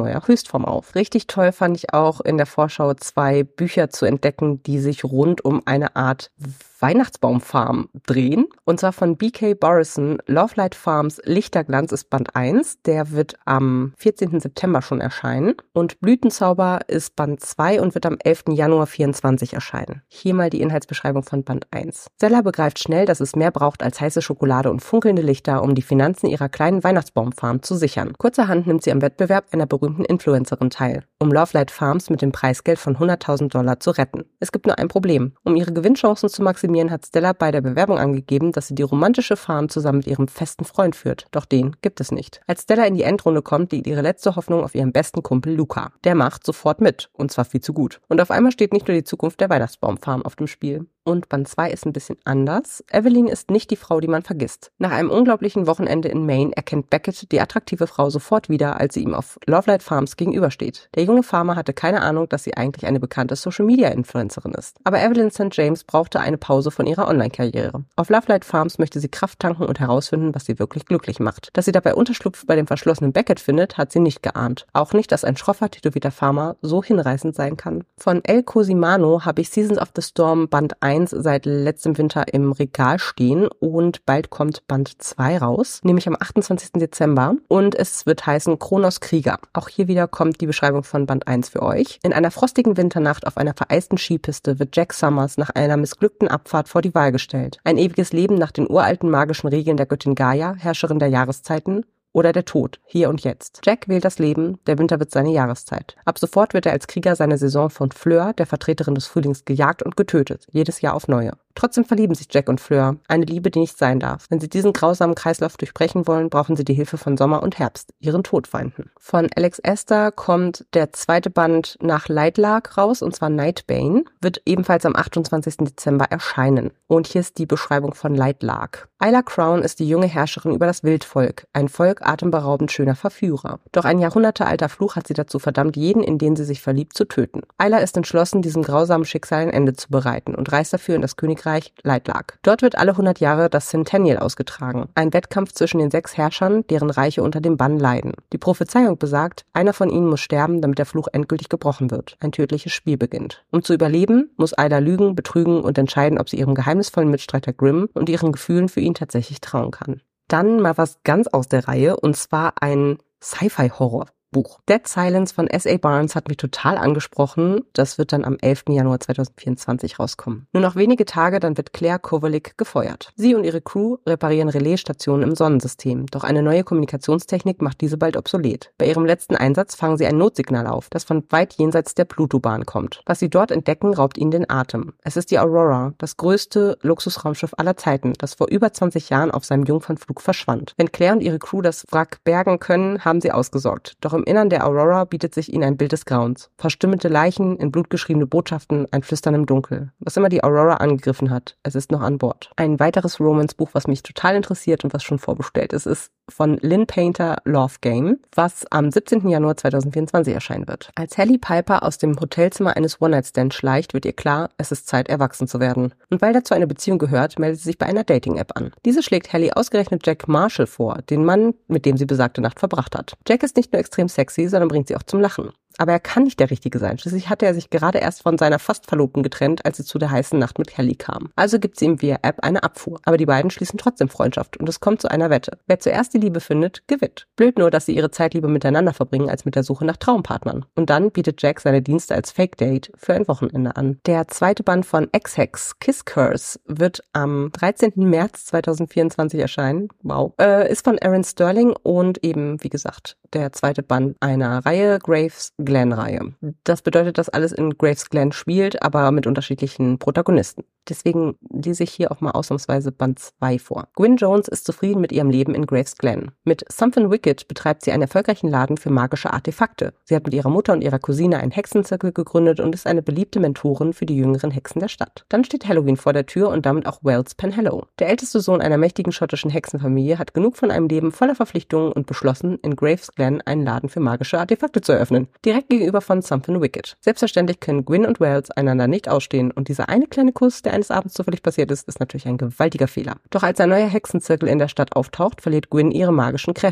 [SPEAKER 1] neuer Höchstform auf. Richtig toll fand ich auch in der Vorschau zwei Bücher zu entdecken, die sich rund um eine Art Weihnachtsbaumfarm drehen. Und zwar von B K Borison. Lovelight Farms Lichterglanz ist Band eins. Der wird am vierzehnten September schon erscheinen. Und Blütenzauber ist Band zwei und wird am elften Januar vierundzwanzig erscheinen. Hier mal die Inhaltsbeschreibung von Band eins. Stella begreift schnell, dass es mehr braucht als heiße Schokolade und funkelnde Lichter, um die Finanzen ihrer kleinen Weihnachtsbaumfarm zu sichern. Kurzerhand nimmt sie am Wettbewerb einer berühmten Influencerin teil, um Lovelight Farms mit dem Preisgeld von hunderttausend Dollar zu retten. Es gibt nur ein Problem. Um ihre Gewinnchancen zu maximieren, hat Stella bei der Bewerbung angegeben, dass sie die romantische Farm zusammen mit ihrem festen Freund führt. Doch den gibt es nicht. Als Stella in die Endrunde kommt, liegt ihre letzte Hoffnung auf ihren besten Kumpel Luca. Der macht sofort mit. Und zwar viel zu gut. Und auf einmal steht nicht nur die Zukunft der Weihnachtsbaumfarm auf dem Spiel. Und Band zwei ist ein bisschen anders. Evelyn ist nicht die Frau, die man vergisst. Nach einem unglaublichen Wochenende in Maine erkennt Beckett die attraktive Frau sofort wieder, als sie ihm auf Lovelight Farms gegenübersteht. Der junge Farmer hatte keine Ahnung, dass sie eigentlich eine bekannte Social-Media-Influencerin ist. Aber Evelyn Sankt James brauchte eine Pause von ihrer Online-Karriere. Auf Lovelight Farms möchte sie Kraft tanken und herausfinden, was sie wirklich glücklich macht. Dass sie dabei Unterschlupf bei dem verschlossenen Beckett findet, hat sie nicht geahnt. Auch nicht, dass ein schroffer, tätowierter Farmer so hinreißend sein kann. Von El Cosimano habe ich Seasons of the Storm Band eins seit letztem Winter im Regal stehen und bald kommt Band zwei raus, nämlich am achtundzwanzigsten Dezember und es wird heißen Kronos Krieger. Auch hier wieder kommt die Beschreibung von Band eins für euch. In einer frostigen Winternacht auf einer vereisten Skipiste wird Jack Summers nach einer missglückten Abfahrt vor die Wahl gestellt. Ein ewiges Leben nach den uralten magischen Regeln der Göttin Gaia, Herrscherin der Jahreszeiten, oder der Tod, hier und jetzt. Jack wählt das Leben, der Winter wird seine Jahreszeit. Ab sofort wird er als Krieger seine Saison von Fleur, der Vertreterin des Frühlings, gejagt und getötet, jedes Jahr auf neue. Trotzdem verlieben sich Jack und Fleur, eine Liebe, die nicht sein darf. Wenn sie diesen grausamen Kreislauf durchbrechen wollen, brauchen sie die Hilfe von Sommer und Herbst, ihren Todfeinden. Von Alex Esther kommt der zweite Band nach Lightlark raus, und zwar Nightbane, wird ebenfalls am achtundzwanzigsten Dezember erscheinen. Und hier ist die Beschreibung von Lightlark. Isla Crown ist die junge Herrscherin über das Wildvolk, ein Volk atemberaubend schöner Verführer. Doch ein jahrhundertealter Fluch hat sie dazu verdammt, jeden, in den sie sich verliebt, zu töten. Isla ist entschlossen, diesem grausamen Schicksal ein Ende zu bereiten und reist dafür in das Königreich Lightlark. Dort wird alle hundert Jahre das Centennial ausgetragen, ein Wettkampf zwischen den sechs Herrschern, deren Reiche unter dem Bann leiden. Die Prophezeiung besagt, einer von ihnen muss sterben, damit der Fluch endgültig gebrochen wird. Ein tödliches Spiel beginnt. Um zu überleben, muss Isla lügen, betrügen und entscheiden, ob sie ihrem geheimnisvollen Mitstreiter Grimm und ihren Gefühlen für ihn tatsächlich trauen kann. Dann mal was ganz aus der Reihe, und zwar ein Sci-Fi-Horror. Buch. Dead Silence von S A Barnes hat mich total angesprochen. Das wird dann am elften Januar zweitausendvierundzwanzig rauskommen. Nur noch wenige Tage, dann wird Claire Kovalik gefeuert. Sie und ihre Crew reparieren Relaisstationen im Sonnensystem, doch eine neue Kommunikationstechnik macht diese bald obsolet. Bei ihrem letzten Einsatz fangen sie ein Notsignal auf, das von weit jenseits der Pluto-Bahn kommt. Was sie dort entdecken, raubt ihnen den Atem. Es ist die Aurora, das größte Luxusraumschiff aller Zeiten, das vor über zwanzig Jahren auf seinem Jungfernflug verschwand. Wenn Claire und ihre Crew das Wrack bergen können, haben sie ausgesorgt. Doch im Innern der Aurora bietet sich ihnen ein Bild des Grauens. Verstümmelte Leichen, in Blut geschriebene Botschaften, ein Flüstern im Dunkel. Was immer die Aurora angegriffen hat, es ist noch an Bord. Ein weiteres Romance-Buch, was mich total interessiert und was schon vorbestellt ist, ist von Lynn Painter Love Game, was am siebzehnten Januar zweitausendvierundzwanzig erscheinen wird. Als Hallie Piper aus dem Hotelzimmer eines One-Night-Stands schleicht, wird ihr klar, es ist Zeit, erwachsen zu werden. Und weil dazu eine Beziehung gehört, meldet sie sich bei einer Dating-App an. Diese schlägt Hallie ausgerechnet Jack Marshall vor, den Mann, mit dem sie besagte Nacht verbracht hat. Jack ist nicht nur extrem sexy, sondern bringt sie auch zum Lachen. Aber er kann nicht der Richtige sein. Schließlich hatte er sich gerade erst von seiner fast Verlobten getrennt, als sie zu der heißen Nacht mit Hallie kam. Also gibt sie ihm via App eine Abfuhr. Aber die beiden schließen trotzdem Freundschaft und es kommt zu einer Wette. Wer zuerst die Liebe findet, gewinnt. Blöd nur, dass sie ihre Zeit lieber miteinander verbringen, als mit der Suche nach Traumpartnern. Und dann bietet Jack seine Dienste als Fake-Date für ein Wochenende an. Der zweite Band von Ex-Hex, Kiss Curse, wird am dreizehnten März zweitausendvierundzwanzig erscheinen. Wow. Äh, ist von Aaron Sterling und eben, wie gesagt, der zweite Band einer Reihe, Graves Glen-Reihe. Das bedeutet, dass alles in Graves Glen spielt, aber mit unterschiedlichen Protagonisten. Deswegen lese ich hier auch mal ausnahmsweise Band zwei vor. Gwyn Jones ist zufrieden mit ihrem Leben in Graves Glen. Mit Something Wicked betreibt sie einen erfolgreichen Laden für magische Artefakte. Sie hat mit ihrer Mutter und ihrer Cousine einen Hexenzirkel gegründet und ist eine beliebte Mentorin für die jüngeren Hexen der Stadt. Dann steht Halloween vor der Tür und damit auch Wells Penhallow. Der älteste Sohn einer mächtigen schottischen Hexenfamilie hat genug von einem Leben voller Verpflichtungen und beschlossen, in Graves Glen einen Laden für magische Artefakte zu eröffnen. Direkt gegenüber von Something Wicked. Selbstverständlich können Gwyn und Wells einander nicht ausstehen und dieser eine kleine Kuss, der eines Abends zufällig passiert ist, ist natürlich ein gewaltiger Fehler. Doch als ein neuer Hexenzirkel in der Stadt auftaucht, verliert Gwyn ihre magischen Kräfte.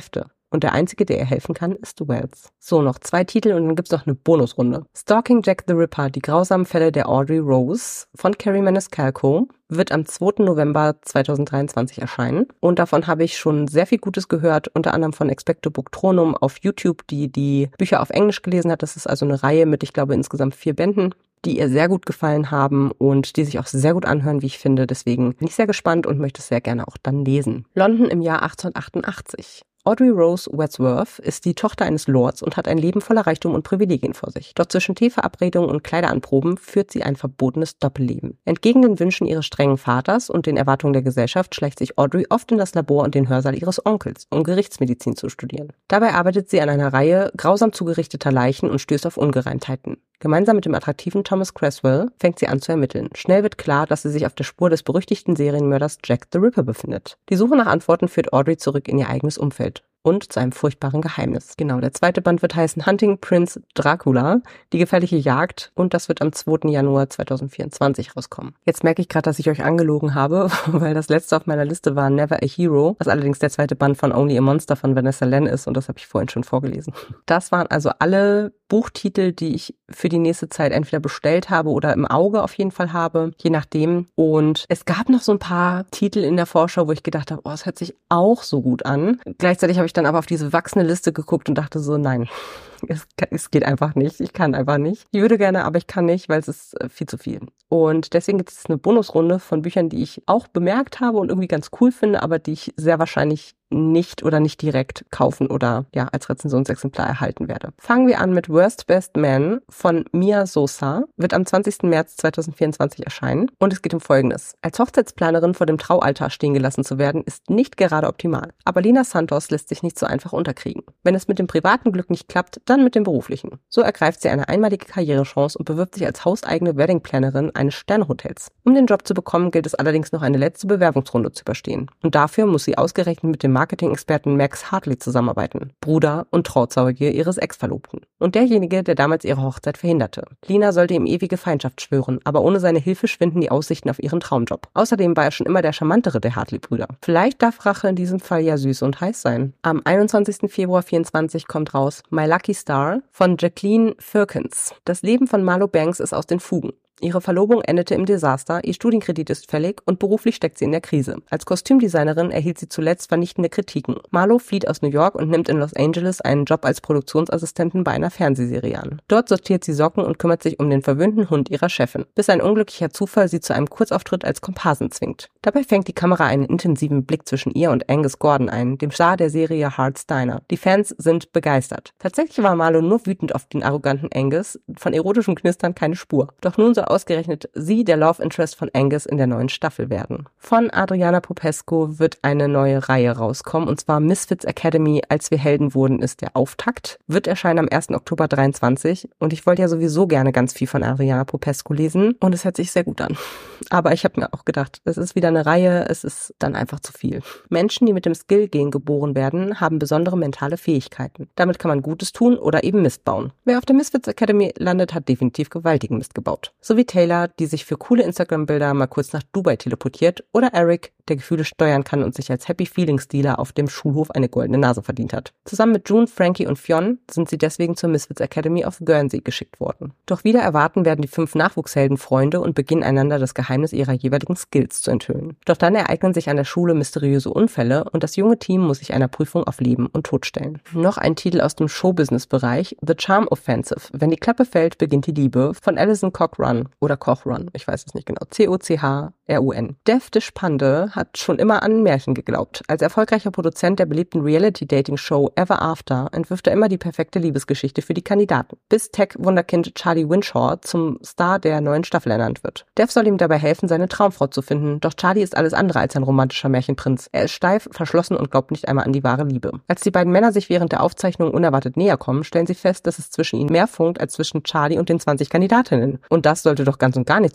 [SPEAKER 1] und der einzige, der ihr helfen kann, ist Wells. So, noch zwei Titel und dann gibt's noch eine Bonusrunde. Stalking Jack the Ripper, die grausamen Fälle der Audrey Rose von Kerri Maniscalco wird am zweiten November zweitausenddreiundzwanzig erscheinen und davon habe ich schon sehr viel Gutes gehört, unter anderem von Expecto Booktronom auf YouTube, die die Bücher auf Englisch gelesen hat. Das ist also eine Reihe mit, ich glaube, insgesamt vier Bänden, die ihr sehr gut gefallen haben und die sich auch sehr gut anhören, wie ich finde. Deswegen bin ich sehr gespannt und möchte es sehr gerne auch dann lesen. London im Jahr achtzehnhundertachtundachtzig. Audrey Rose Wadsworth ist die Tochter eines Lords und hat ein Leben voller Reichtum und Privilegien vor sich. Doch zwischen Teeverabredungen und Kleideranproben führt sie ein verbotenes Doppelleben. Entgegen den Wünschen ihres strengen Vaters und den Erwartungen der Gesellschaft schleicht sich Audrey oft in das Labor und den Hörsaal ihres Onkels, um Gerichtsmedizin zu studieren. Dabei arbeitet sie an einer Reihe grausam zugerichteter Leichen und stößt auf Ungereimtheiten. Gemeinsam mit dem attraktiven Thomas Creswell fängt sie an zu ermitteln. Schnell wird klar, dass sie sich auf der Spur des berüchtigten Serienmörders Jack the Ripper befindet. Die Suche nach Antworten führt Audrey zurück in ihr eigenes Umfeld und zu einem furchtbaren Geheimnis. Genau, der zweite Band wird heißen Hunting Prince Dracula, die gefährliche Jagd, und das wird am zweiten Januar zweitausendvierundzwanzig rauskommen. Jetzt merke ich gerade, dass ich euch angelogen habe, weil das letzte auf meiner Liste war Never a Hero, was allerdings der zweite Band von Only a Monster von Vanessa Len ist und das habe ich vorhin schon vorgelesen. Das waren also alle Buchtitel, die ich für die nächste Zeit entweder bestellt habe oder im Auge auf jeden Fall habe, je nachdem. Und es gab noch so ein paar Titel in der Vorschau, wo ich gedacht habe, oh, es hört sich auch so gut an. Gleichzeitig habe ich dann aber auf diese wachsende Liste geguckt und dachte so, nein, es, es geht einfach nicht. Ich kann einfach nicht. Ich würde gerne, aber ich kann nicht, weil es ist viel zu viel. Und deswegen gibt es eine Bonusrunde von Büchern, die ich auch bemerkt habe und irgendwie ganz cool finde, aber die ich sehr wahrscheinlich nicht oder nicht direkt kaufen oder ja als Rezensionsexemplar erhalten werde. Fangen wir an mit Worst Best Man von Mia Sosa, wird am zwanzigsten März zweitausendvierundzwanzig erscheinen und es geht um Folgendes. Als Hochzeitsplanerin vor dem Traualtar stehen gelassen zu werden, ist nicht gerade optimal. Aber Lina Santos lässt sich nicht so einfach unterkriegen. Wenn es mit dem privaten Glück nicht klappt, dann mit dem beruflichen. So ergreift sie eine einmalige Karrierechance und bewirbt sich als hauseigene Weddingplanerin eines Sternhotels. Um den Job zu bekommen, gilt es allerdings noch eine letzte Bewerbungsrunde zu überstehen. Und dafür muss sie ausgerechnet mit dem Marketing-Experten Max Hartley zusammenarbeiten, Bruder und Trauzeuge ihres Ex-Verlobten. Und derjenige, der damals ihre Hochzeit verhinderte. Lina sollte ihm ewige Feindschaft schwören, aber ohne seine Hilfe schwinden die Aussichten auf ihren Traumjob. Außerdem war er schon immer der charmantere der Hartley-Brüder. Vielleicht darf Rache in diesem Fall ja süß und heiß sein. Am einundzwanzigsten Februar vierundzwanzig kommt raus My Lucky Star von Jacqueline Firkins. Das Leben von Marlo Banks ist aus den Fugen. Ihre Verlobung endete im Desaster, ihr Studienkredit ist fällig und beruflich steckt sie in der Krise. Als Kostümdesignerin erhielt sie zuletzt vernichtende Kritiken. Marlo flieht aus New York und nimmt in Los Angeles einen Job als Produktionsassistentin bei einer Fernsehserie an. Dort sortiert sie Socken und kümmert sich um den verwöhnten Hund ihrer Chefin, bis ein unglücklicher Zufall sie zu einem Kurzauftritt als Komparsen zwingt. Dabei fängt die Kamera einen intensiven Blick zwischen ihr und Angus Gordon ein, dem Star der Serie Hart's Diner. Die Fans sind begeistert. Tatsächlich war Marlo nur wütend auf den arroganten Angus, von erotischem Knistern keine Spur. Doch nun soll ausgerechnet sie der Love Interest von Angus in der neuen Staffel werden. Von Adriana Popescu wird eine neue Reihe rauskommen, und zwar Misfits Academy, Als wir Helden wurden, ist der Auftakt. Wird erscheinen am ersten Oktober dreiundzwanzig und ich wollte ja sowieso gerne ganz viel von Adriana Popescu lesen und es hört sich sehr gut an. Aber ich habe mir auch gedacht, es ist wieder eine Reihe, es ist dann einfach zu viel. Menschen, die mit dem Skill-Gen geboren werden, haben besondere mentale Fähigkeiten. Damit kann man Gutes tun oder eben Mist bauen. Wer auf der Misfits Academy landet, hat definitiv gewaltigen Mist gebaut. So wie Taylor, die sich für coole Instagram-Bilder mal kurz nach Dubai teleportiert, oder Eric, der Gefühle steuern kann und sich als Happy Feelings Dealer auf dem Schulhof eine goldene Nase verdient hat. Zusammen mit June, Frankie und Fionn sind sie deswegen zur Misfits Academy auf Guernsey geschickt worden. Doch wieder erwarten werden die fünf Nachwuchshelden Freunde und beginnen einander das Geheimnis ihrer jeweiligen Skills zu enthüllen. Doch dann ereignen sich an der Schule mysteriöse Unfälle und das junge Team muss sich einer Prüfung auf Leben und Tod stellen. Noch ein Titel aus dem Showbusiness-Bereich, The Charm Offensive. Wenn die Klappe fällt, beginnt die Liebe von Alison Cochrane oder Cochrane, ich weiß es nicht genau, C O C H R U N. Dev Deshpande hat schon immer an Märchen geglaubt. Als erfolgreicher Produzent der beliebten Reality-Dating-Show Ever After entwirft er immer die perfekte Liebesgeschichte für die Kandidaten, bis Tech-Wunderkind Charlie Winshaw zum Star der neuen Staffel ernannt wird. Dev soll ihm dabei helfen, seine Traumfrau zu finden, doch Charlie ist alles andere als ein romantischer Märchenprinz. Er ist steif, verschlossen und glaubt nicht einmal an die wahre Liebe. Als die beiden Männer sich während der Aufzeichnung unerwartet näher kommen, stellen sie fest, dass es zwischen ihnen mehr funkt als zwischen Charlie und den zwanzig Kandidatinnen. Und das sollte doch ganz und gar nicht so sein.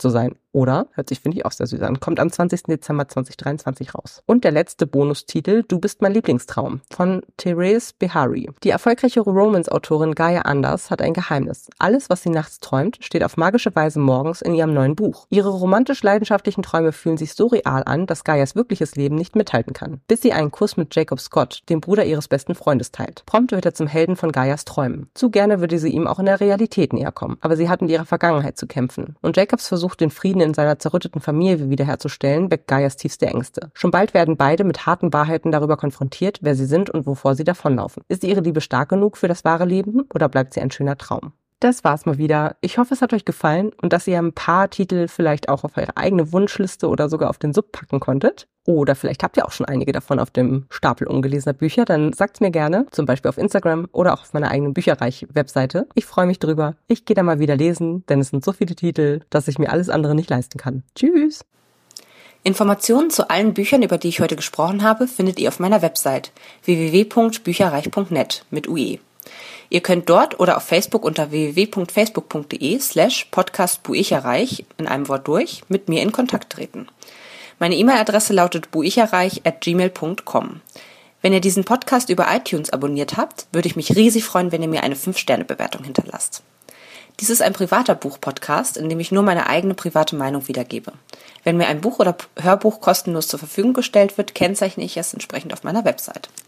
[SPEAKER 1] Oder? Hört sich, finde ich, auch sehr süß an. Kommt am zwanzigsten Dezember zweitausenddreiundzwanzig raus. Und der letzte Bonustitel, Du bist mein Lieblingstraum, von Therese Behari. Die erfolgreiche Romance-Autorin Gaia Anders hat ein Geheimnis. Alles, was sie nachts träumt, steht auf magische Weise morgens in ihrem neuen Buch. Ihre romantisch-leidenschaftlichen Träume fühlen sich so real an, dass Gaias wirkliches Leben nicht mithalten kann. Bis sie einen Kuss mit Jacob Scott, dem Bruder ihres besten Freundes, teilt. Prompt wird er zum Helden von Gaias Träumen. Zu gerne würde sie ihm auch in der Realität näher kommen. Aber sie hat mit ihrer Vergangenheit zu kämpfen. Und Jacobs versucht, den Frieden in seiner zerrütteten Familie wiederherzustellen, weckt Gaias tiefste Ängste. Schon bald werden beide mit harten Wahrheiten darüber konfrontiert, wer sie sind und wovor sie davonlaufen. Ist ihre Liebe stark genug für das wahre Leben oder bleibt sie ein schöner Traum? Das war's mal wieder. Ich hoffe, es hat euch gefallen und dass ihr ein paar Titel vielleicht auch auf eure eigene Wunschliste oder sogar auf den Sub packen konntet. Oder vielleicht habt ihr auch schon einige davon auf dem Stapel ungelesener Bücher. Dann sagt's mir gerne, zum Beispiel auf Instagram oder auch auf meiner eigenen Bücherreich-Webseite. Ich freue mich drüber. Ich gehe da mal wieder lesen, denn es sind so viele Titel, dass ich mir alles andere nicht leisten kann. Tschüss!
[SPEAKER 2] Informationen zu allen Büchern, über die ich heute gesprochen habe, findet ihr auf meiner Website w w w punkt bücherreich punkt net mit U E. Ihr könnt dort oder auf Facebook unter w w w punkt facebook punkt de slash podcast buicherreich in einem Wort durch mit mir in Kontakt treten. Meine E-Mail-Adresse lautet buicherreich at gmail punkt com. Wenn ihr diesen Podcast über iTunes abonniert habt, würde ich mich riesig freuen, wenn ihr mir eine fünf Sterne Bewertung hinterlasst. Dies ist ein privater Buch-Podcast, in dem ich nur meine eigene private Meinung wiedergebe. Wenn mir ein Buch oder Hörbuch kostenlos zur Verfügung gestellt wird, kennzeichne ich es entsprechend auf meiner Website.